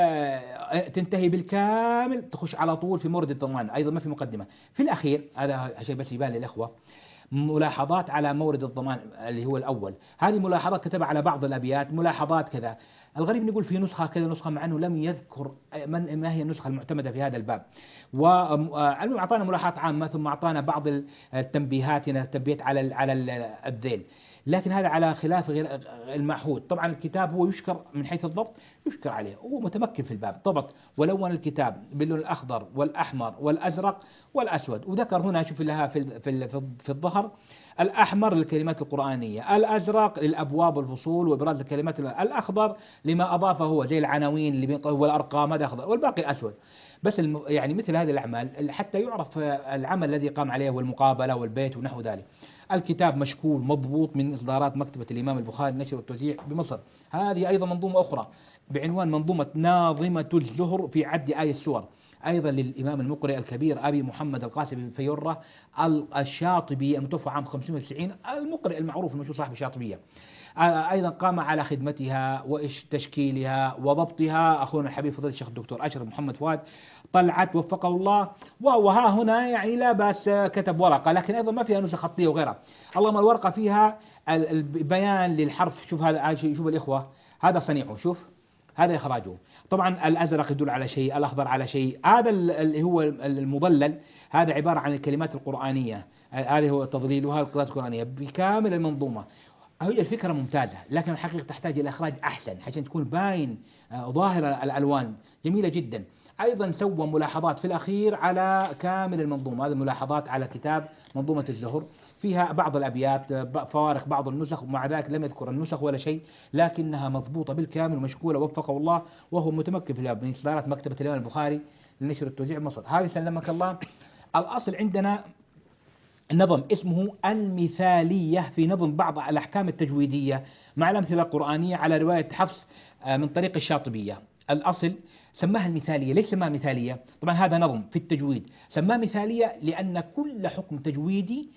تنتهي بالكامل تخش على طول في مورد الضمان، أيضا ما في مقدمة. في الأخير هذا شيء بس يبان للأخوة، ملاحظات على مورد الضمان اللي هو الأول. هذه ملاحظات كتبها على بعض الأبيات، ملاحظات كذا. الغريب نقول في نسخة كذا نسخة، مع أنه لم يذكر ما هي النسخة المعتمدة في هذا الباب. وأعطانا ملاحظات عامة، ثم أعطانا بعض التنبيهات على الذيل، لكن هذا على خلاف غير المعهود. طبعا الكتاب هو يشكر من حيث الضبط، يشكر عليه، هو متمكن في الباب، ضبط ولون الكتاب باللون الأخضر والأحمر والأزرق والأسود، وذكر هنا شوف لها في الظهر الأحمر للكلمات القرآنية، الأزرق للأبواب والفصول وإبراز الكلمات، الأخضر لما أضافه هو زي العناوين اللي والأرقام، هذا أخضر، والباقي أسود. بس يعني مثل هذه الأعمال حتى يعرف العمل الذي قام عليه والمقابلة والبيت ونحو ذلك. الكتاب مشكول مضبوط من إصدارات مكتبة الإمام البخاري النشر والتوزيع بمصر. هذه أيضا منظومة أخرى بعنوان منظومة ناظمة الزهر في عد آي السور، أيضا للإمام المقرئ الكبير أبي محمد القاسم بن فيرة الشاطبي المتوفى عام 590، المقرئ المعروف المشهور صاحب الشاطبية. أيضا قام على خدمتها وتشكيلها وضبطها أخونا الحبيب فضيلة الشيخ الدكتور أشرف محمد فؤاد طلعت وفقه الله. وها هنا يعني لا بأس كتب ورقة، لكن أيضا ما فيها نسخ خطية وغيرها. اللهم الورقة فيها البيان للحرف. شوف هذا، شوف الإخوة، هذا صنيعه، شوف هذا إخراجه. طبعا الأزرق يدل على شيء، الأخضر على شيء. هذا اللي هو المضلل، هذا عبارة عن الكلمات القرآنية، هذه هو تضليلها القراءات القرآنية بكامل المنظومة. هي الفكرة ممتازة، لكن الحقيقة تحتاج إلى إخراج أحسن عشان تكون باين ظاهرة الألوان جميلة جدا. أيضا سوى ملاحظات في الأخير على كامل المنظومة، هذه ملاحظات على كتاب منظومة الزهر، فيها بعض الأبيات فوارق بعض النسخ، ومع ذلك لم يذكر النسخ ولا شيء، لكنها مضبوطة بالكامل ومشكولة وفقه الله، وهو متمكن فيها من إصدارات مكتبة الإمام البخاري لنشر التوزيع مصر. هذه سلمك الله. الأصل عندنا نظم اسمه المثالية في نظم بعض الأحكام التجويدية مع الأمثلة القرآنية على رواية حفص من طريق الشاطبية. الأصل سماها المثالية. ليش سماها مثالية؟ طبعا هذا نظم في التجويد، سماها مثالية لأن كل حكم تجويدي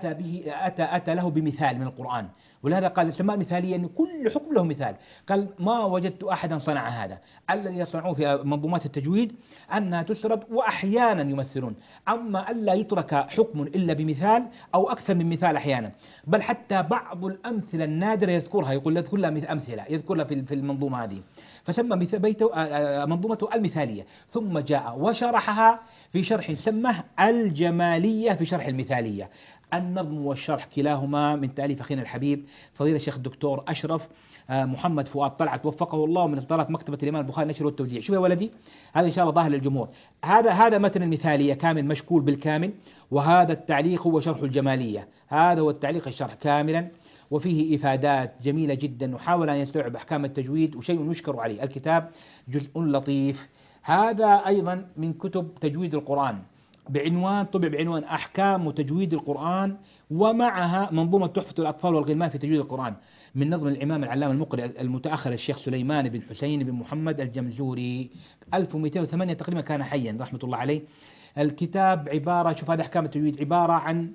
أتى له بمثال من القرآن، ولهذا قال سماها مثالية أن كل حكم له مثال. قال ما وجدت أحدا صنع هذا. الذي يصنعون في منظومات التجويد أنها تسرد وأحيانا يمثلون، أما ألا يترك حكم إلا بمثال أو أكثر من مثال أحيانا، بل حتى بعض الأمثلة النادرة يذكرها، يقول لها أمثلة يذكرها في المنظومة هذه، فسمى منظومته المثالية. ثم جاء وشرحها في شرح سماه الجمالية في شرح المثالية. النظم والشرح كلاهما من تأليف أخينا الحبيب فضيلة الشيخ الدكتور أشرف محمد فؤاد طلعت وفقه الله، من إصدارات مكتبة الإمام البخاري نشر والتوزيع. شوف يا ولدي، هذا إن شاء الله ظاهر للجمهور. هذا متن المثالية كامل مشكول بالكامل، وهذا التعليق هو شرح الجمالية. هذا هو التعليق الشرح كاملا، وفيه إفادات جميلة جدا، وحاول أن يستوعب أحكام التجويد، وشيء يشكر عليه. الكتاب جزء لطيف. هذا أيضا من كتب تجويد القرآن طبع بعنوان أحكام وتجويد القرآن، ومعها منظومة تحفة الأطفال والغلمان في تجويد القرآن من نظم الإمام العلامة المقرئ المتأخر الشيخ سليمان بن حسين بن محمد الجمزوري، 1208 تقريبا كان حيا رحمة الله عليه. الكتاب عبارة، شوف هذا أحكام التجويد، عبارة عن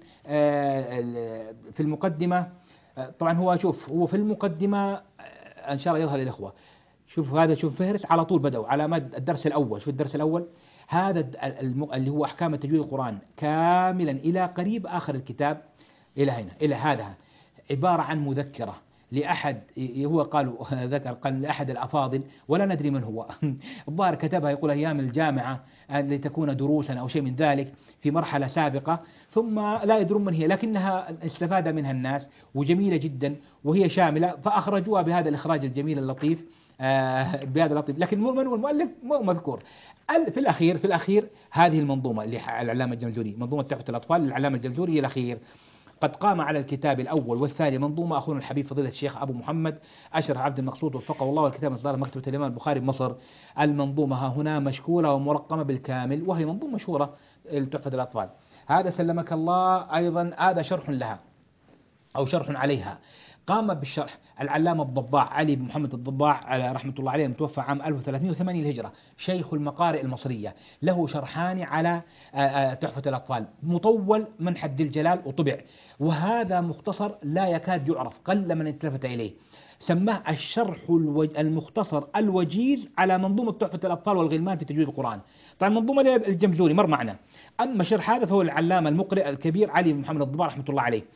في المقدمة، طبعا هو في المقدمة إن شاء الله يظهر للإخوة. شوف هذا، شوف فهرس على طول بدأوا على مد الدرس الأول. شوف الدرس الأول هذا اللي هو أحكام تجويد القرآن كاملا إلى قريب آخر الكتاب إلى هنا، إلى هذا عبارة عن مذكرة لأحد، هو قال لأحد الأفاضل ولا ندري من هو الظاهر كتبها يقول أيام الجامعة لتكون دروسا أو شيء من ذلك في مرحلة سابقة، ثم لا يدرون من هي، لكنها استفاد منها الناس وجميلة جدا وهي شاملة، فأخرجوها بهذا الإخراج الجميل اللطيف بهذا اللطيف، لكن من هو المؤلف مو مذكور. في الأخير هذه المنظومة للعلامة الجمزوري، منظومة تحفة الأطفال للعلامة الجمزوري هي الأخير. قد قام على الكتاب الأول والثاني منظومة أخونا الحبيب فضيلة الشيخ أبو محمد أشرف عبد المقصود وفقه الله، والكتاب من إصدار مكتبة الإمام البخاري بمصر. المنظومة ها هنا مشكولة ومرقمة بالكامل، وهي منظومة مشهورة لتحفة الأطفال. هذا سلمك الله أيضا هذا شرح لها أو شرح عليها. قام بالشرح العلامة الضباع علي بن محمد الضباع على رحمة الله عليه، المتوفى عام 1380 الهجرة، شيخ المقارئ المصرية، له شرحان على تحفة الأطفال، مطول من حد الجلال وطبع، وهذا مختصر لا يكاد يعرف، قل من التفت إليه، سماه الشرح المختصر الوجيز على منظومة تحفة الأطفال والغلمان في تجويد القرآن. طبعا منظومة الجمزوري مر معنا، أما شرح هذا فهو العلامة المقرئ الكبير علي بن محمد الضباع رحمة الله عليه،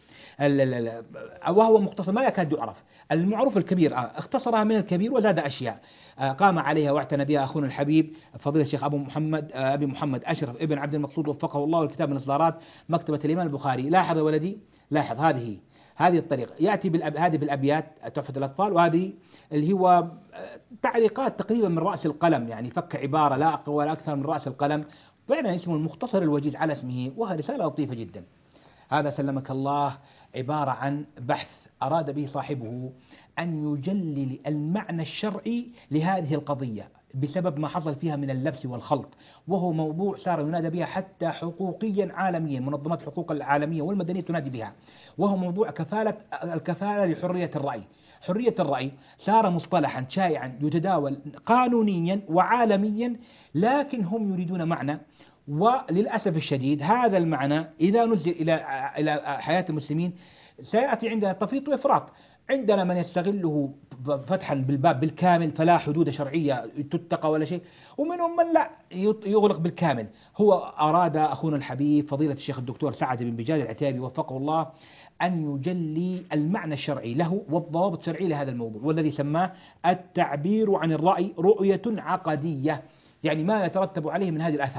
وهو مختصر ما يكاد يعرف. المعروف الكبير اختصرها من الكبير وزاد أشياء قام عليها واعتنى بها أخونا الحبيب فضيلة الشيخ أبي محمد أشرف ابن عبد المقصود وفقه الله، والكتاب من إصدارات مكتبة الإمام البخاري. لاحظ يا ولدي، لاحظ هذه الطريقة، يأتي هذه بالأبيات تحفة الأطفال، وهذه اللي هو تعليقات تقريبا من رأس القلم، يعني فك عبارة لا أقل ولا أكثر من رأس القلم، فعلا اسمه المختصر الوجيز على اسمه، وهي رسالة لطيفة جدا. هذا سلمك الله عبارة عن بحث أراد به صاحبه أن يجلل المعنى الشرعي لهذه القضية بسبب ما حصل فيها من اللبس والخلط، وهو موضوع صار ينادى بها حتى حقوقيا عالميا، منظمات الحقوق العالمية والمدنية تنادي بها، وهو موضوع الكفالة لحرية الرأي. حرية الرأي صار مصطلحا شائعا يتداول قانونيا وعالميا، لكن هم يريدون معنى، وللأسف الشديد هذا المعنى إذا نزل إلى حياة المسلمين سيأتي عندنا تفريط وإفراط. عندنا من يستغله فتحا بالباب بالكامل فلا حدود شرعية تتقى ولا شيء، ومنهم من لا يغلق بالكامل. هو أراد أخونا الحبيب فضيلة الشيخ الدكتور سعد بن بجال العتيبي وفقه الله أن يجلي المعنى الشرعي له والضوابط الشرعية لهذا الموضوع، والذي سماه التعبير عن الرأي رؤية عقدية، يعني ما يترتب عليه من هذه الآثار.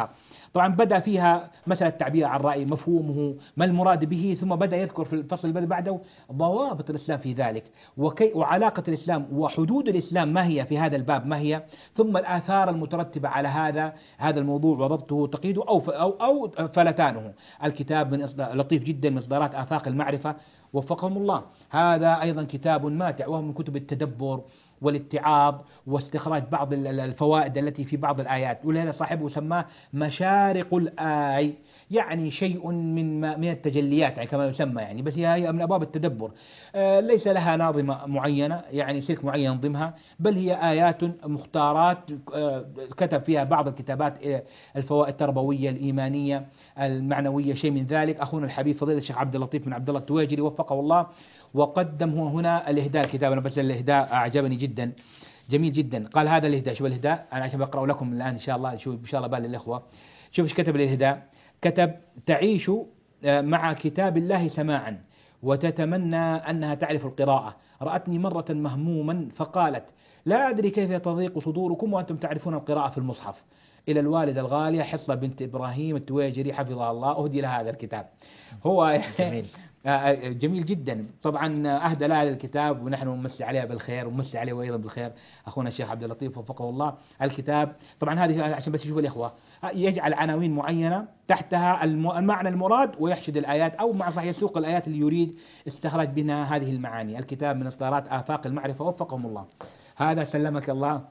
طبعا بدأ فيها مسألة التعبير عن رأي، مفهومه، ما المراد به، ثم بدأ يذكر في الفصل اللي بعده ضوابط الإسلام في ذلك، وعلاقة الإسلام وحدود الإسلام ما هي في هذا الباب ما هي، ثم الآثار المترتبة على هذا الموضوع وضبطه وتقييده أو فلتانه. الكتاب من لطيف جدا من إصدارات آفاق المعرفة، وفقهم الله. هذا أيضا كتاب ماتع، وهو من كتب التدبر والاتعاظ واستخراج بعض الفوائد التي في بعض الآيات، ولهذا صاحبه سماه مشارق الآي، يعني شيء من التجليات يعني كما يسمى يعني، بس هي من أبواب التدبر. ليس لها ناظمة معينة يعني سلك معين ينظمها، بل هي آيات مختارات كتب فيها بعض الكتابات الفوائد التربوية الإيمانية المعنوية شيء من ذلك. أخونا الحبيب فضيلة الشيخ عبد اللطيف بن عبد الله التواجري وفقه الله، وقدم هنا الإهداء الكتاب. أنا بس الإهداء أعجبني جدا، جميل جدا. قال هذا الإهداء، شوف الإهداء أنا عشان بقرأ لكم الآن إن شاء الله، شوف إن شاء الله بال الإخوة. شوف إيش كتب الإهداء، كتب: تعيش مع كتاب الله سماعا وتتمنى أنها تعرف القراءة. رأتني مرة مهموما فقالت: لا أدري كيف تضيق صدوركم وأنتم تعرفون القراءة في المصحف. إلى الوالدة الغالية حصة بنت إبراهيم التواجري حفظها الله أهدي لها هذا الكتاب. هو جميل. جميل جدا. طبعا أهدى لها هذا الكتاب ونحن نمسي عليها بالخير ونمسي عليه أيضا بالخير أخونا الشيخ عبد اللطيف وفقه الله. الكتاب طبعا هذه عشان بس يشوفوا الإخوة، يجعل عناوين معينة تحتها المعنى المراد ويحشد الآيات، أو مع صح يسوق الآيات اللي يريد استخراج منها هذه المعاني. الكتاب من إصدارات آفاق المعرفة وفقهم الله. هذا سلمك الله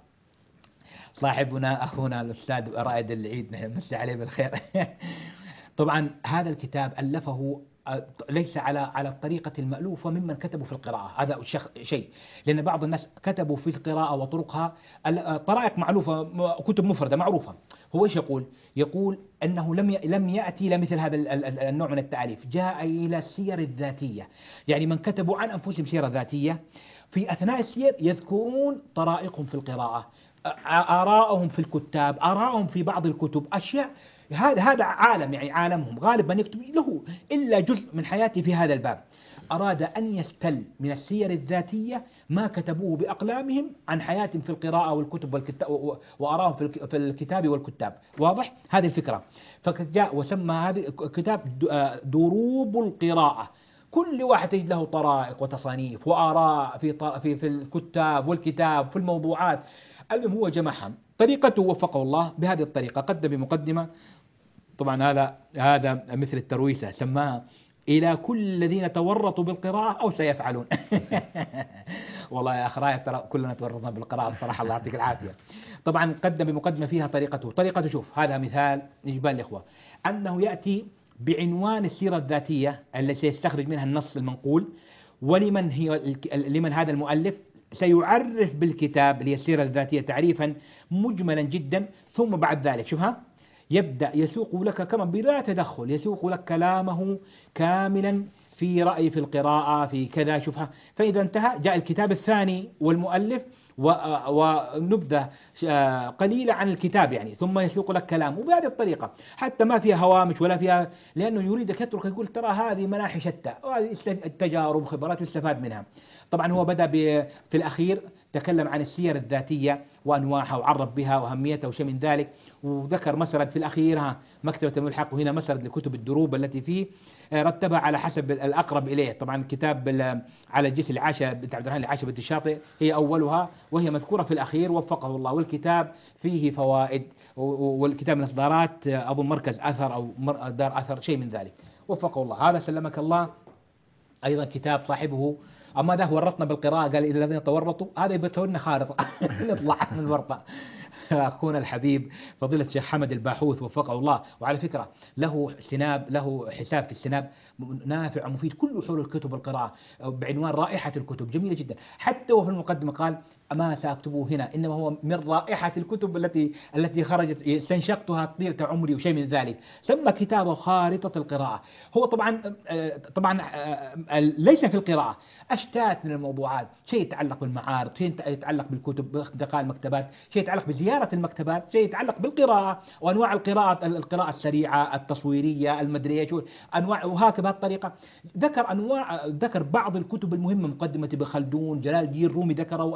صاحبنا أخونا الأستاذ رائد العيد، نحن نمسي عليه بالخير. طبعا هذا الكتاب ألفه ليس على الطريقة المألوفة ممن كتبوا في القراءة، هذا شيء، لأن بعض الناس كتبوا في القراءة وطرقها طرائق معلوفة، كتب مفردة معروفة. هو إيش يقول؟ يقول أنه لم يأتي لمثل هذا النوع من التأليف، جاء إلى السير الذاتية، يعني من كتبوا عن أنفسهم سيرة ذاتية في أثناء السير يذكرون طرائقهم في القراءة، آراءهم في الكتاب، آراءهم في بعض الكتب، أشياء. هذا عالم يعني عالمهم، غالبا يكتب له إلا جزء من حياته في هذا الباب. أراد أن يستل من السير الذاتية ما كتبوه بأقلامهم عن حياتهم في القراءة والكتب وأراهم في الكتاب والكتاب. واضح؟ هذه الفكرة. فجاء وسمى هذا الكتاب دروب القراءة. كل واحد تجد له طرائق وتصانيف وآراء في الكتاب والكتاب في الموضوعات. المهم هو جمعها. طريقته وفقه الله بهذه الطريقة، قدم بمقدمة، طبعا هذا مثل الترويسة، سماها إلى كل الذين تورطوا بالقراءة أو سيفعلون. والله يا أخ رايح، ترى كلنا تورطنا بالقراءة بصراحة، الله يعطيك العافية. طبعا قدم بمقدمة فيها طريقته شوف، هذا مثال يجبان الإخوة، أنه يأتي بعنوان السيرة الذاتية التي سيستخرج منها النص المنقول، لمن هذا المؤلف، سيعرف بالكتاب اللي هي السيرة الذاتية تعريفا مجملا جدا، ثم بعد ذلك شوفها يبدأ يسوق لك كما بلا تدخل، يسوق لك كلامه كاملا في رأي في القراءة في كذا، شوفها. فإذا انتهى جاء الكتاب الثاني والمؤلف ونبذة قليلة عن الكتاب يعني، ثم يسوق لك كلامه بهذه الطريقة، حتى ما فيها هوامش ولا فيها، لأنه يريدك يترك يقول ترى هذه مناحي شتى وهذه التجارب خبرات يستفاد منها. طبعا هو بدأ في الأخير تكلم عن السير الذاتية وأنواعها وعرف بها وأهميتها وشيء من ذلك، وذكر مسرد في الأخير مكتبة الملحق، وهنا مسرد لكتب الدروب التي فيه، رتبها على حسب الأقرب إليه. طبعا الكتاب على الجسر العاشة بنت عبد الرحمن العاشة بنت الشاطئ هي أولها وهي مذكورة في الأخير وفقه الله. والكتاب فيه فوائد، والكتاب من إصدارات أظن مركز أثر أو دار أثر شيء من ذلك وفقه الله. هذا سلمك الله. أيضا كتاب صاحبه أما ذا ورطنا بالقراءة، قال إذا الذين تورطوا هذا يبتون خارطة نطلع من الورطة. أخونا الحبيب فضيلة الشيخ حمد الباحوث وفقه الله، وعلى فكرة له حساب في السناب نافع ومفيد، كل حول الكتب القراءة بعنوان رائحة الكتب، جميلة جدا. حتى وفي المقدمة قال ما سأكتبه هنا إنما هو من رائحة الكتب التي خرجت استنشقتها طيلة عمري وشيء من ذلك. سمى كتابه خارطة القراءة. هو طبعا ليس في القراءة أشتات من الموضوعات، شيء يتعلق بالمعارض، شيء يتعلق بالكتب باختقاء المكتبات، شيء يتعلق بزيارة المكتبات، شيء يتعلق بالقراءة وأنواع القراءة السريعة التصويرية المدرية شو أنواع، وهكذا بهالطريقة. ذكر بعض الكتب المهمة، مقدمة ابن خلدون، جلال الدين الرومي ذكره، وأشياء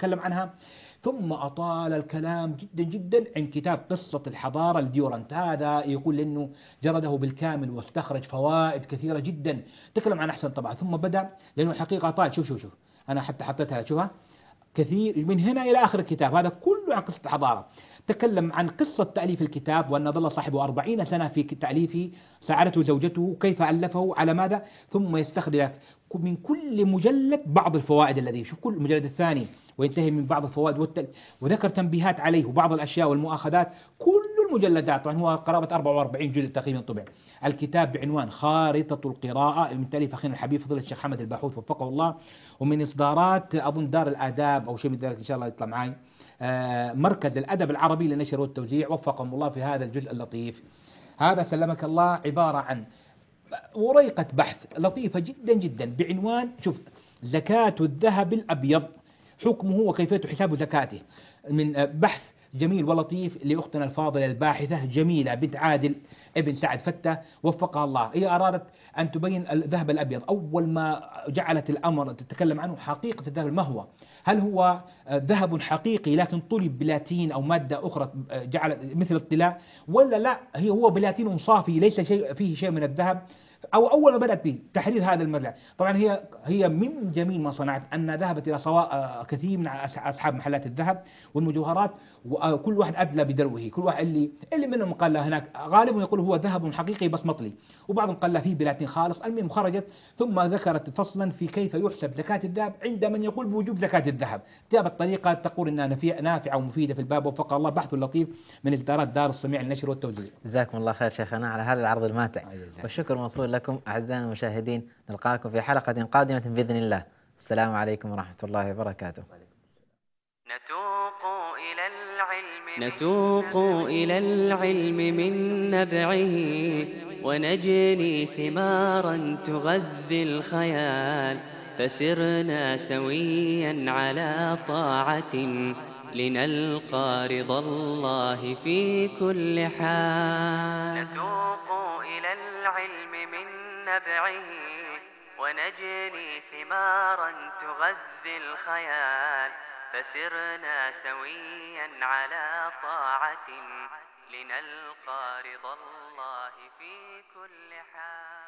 تكلم عنها. ثم أطال الكلام جدا جدا عن كتاب قصة الحضارة الديورنت، هذا يقول إنه جرده بالكامل واستخرج فوائد كثيرة جدا، تكلم عن أحسن طبعا. ثم بدأ لأنه الحقيقة طال، شوف أنا حتى حطيتها، شوفها كثير من هنا إلى آخر الكتاب، هذا كله عن قصة الحضارة. تكلم عن قصة تأليف الكتاب، وأن ظل صاحبه 40 سنة في تأليفه، ساعدته زوجته، كيف ألفه، على ماذا، ثم يستخرج من كل مجلد بعض الفوائد الذي شوف كل المجلد الثاني وينتهي من بعض الفوائد وذكر تنبيهات عليه وبعض الأشياء والمؤاخذات. كل المجلدات طبعا هو قرابة 44 جزء تقريبا طبع. الكتاب بعنوان خارطة القراءة من تأليف أخينا الحبيب فضيلة الشيخ حمد الباحوث وفقه الله، ومن إصدارات أظن دار الآداب أو شيء من ذلك، إن شاء الله يطلع معي مركز الأدب العربي للنشر والتوزيع، وفقهم الله في هذا الجزء اللطيف. هذا سلمك الله عبارة عن وريقة بحث لطيفة جدا جدا بعنوان شوف زكاة الذهب الأبيض حكمه وكيفية حساب زكاته، من بحث جميل ولطيف لأختنا الفاضلة الباحثة جميلة بنت عادل ابن سعد فتة وفقها الله. هي أرادت أن تبين الذهب الأبيض. أول ما جعلت الأمر تتكلم عنه حقيقة الذهب ما هو، هل هو ذهب حقيقي لكن طلب بلاتين أو مادة أخرى جعل مثل الطلاء، ولا لا هو بلاتين صافي ليس شيء فيه شيء من الذهب. أو أول ما بدأت به تحرير هذا المبلغ، طبعا هي من جميل ما صنعت أن ذهبت إلى سواء كثير من أصحاب محلات الذهب والمجوهرات، وكل واحد أدلى بدلوه، كل واحد اللي منهم قال له هناك غالبا يقول هو ذهب حقيقي بس مطلي، وبعضهم قال له فيه بلاتين خالص. المهم خرجت ثم ذكرت فصلا في كيف يحسب زكاة الذهب عند من يقول بوجوب زكاة الذهب، جابت طريقة تقول أنها نافعة ومفيدة في الباب، وفق الله بحث لطيف من إصدارات دار السميع للنشر والتوزيع. جزاكم الله خير شيخنا على هذا العرض الماتع، والشكر موصول لكم أعزائنا المشاهدين. نلقاكم في حلقة قادمة بإذن الله. السلام عليكم ورحمة الله وبركاته. نتوق إلى العلم من نبعه، ونجني ثمارا تغذي الخيال، فسرنا سويا على طاعة لنلقى رضا الله في كل حال. نتوق إلى العلم من نبعه، ونجني ثمارا تغذي الخيال، فسرنا سويا على طاعة لنلقى رضا الله في كل حال.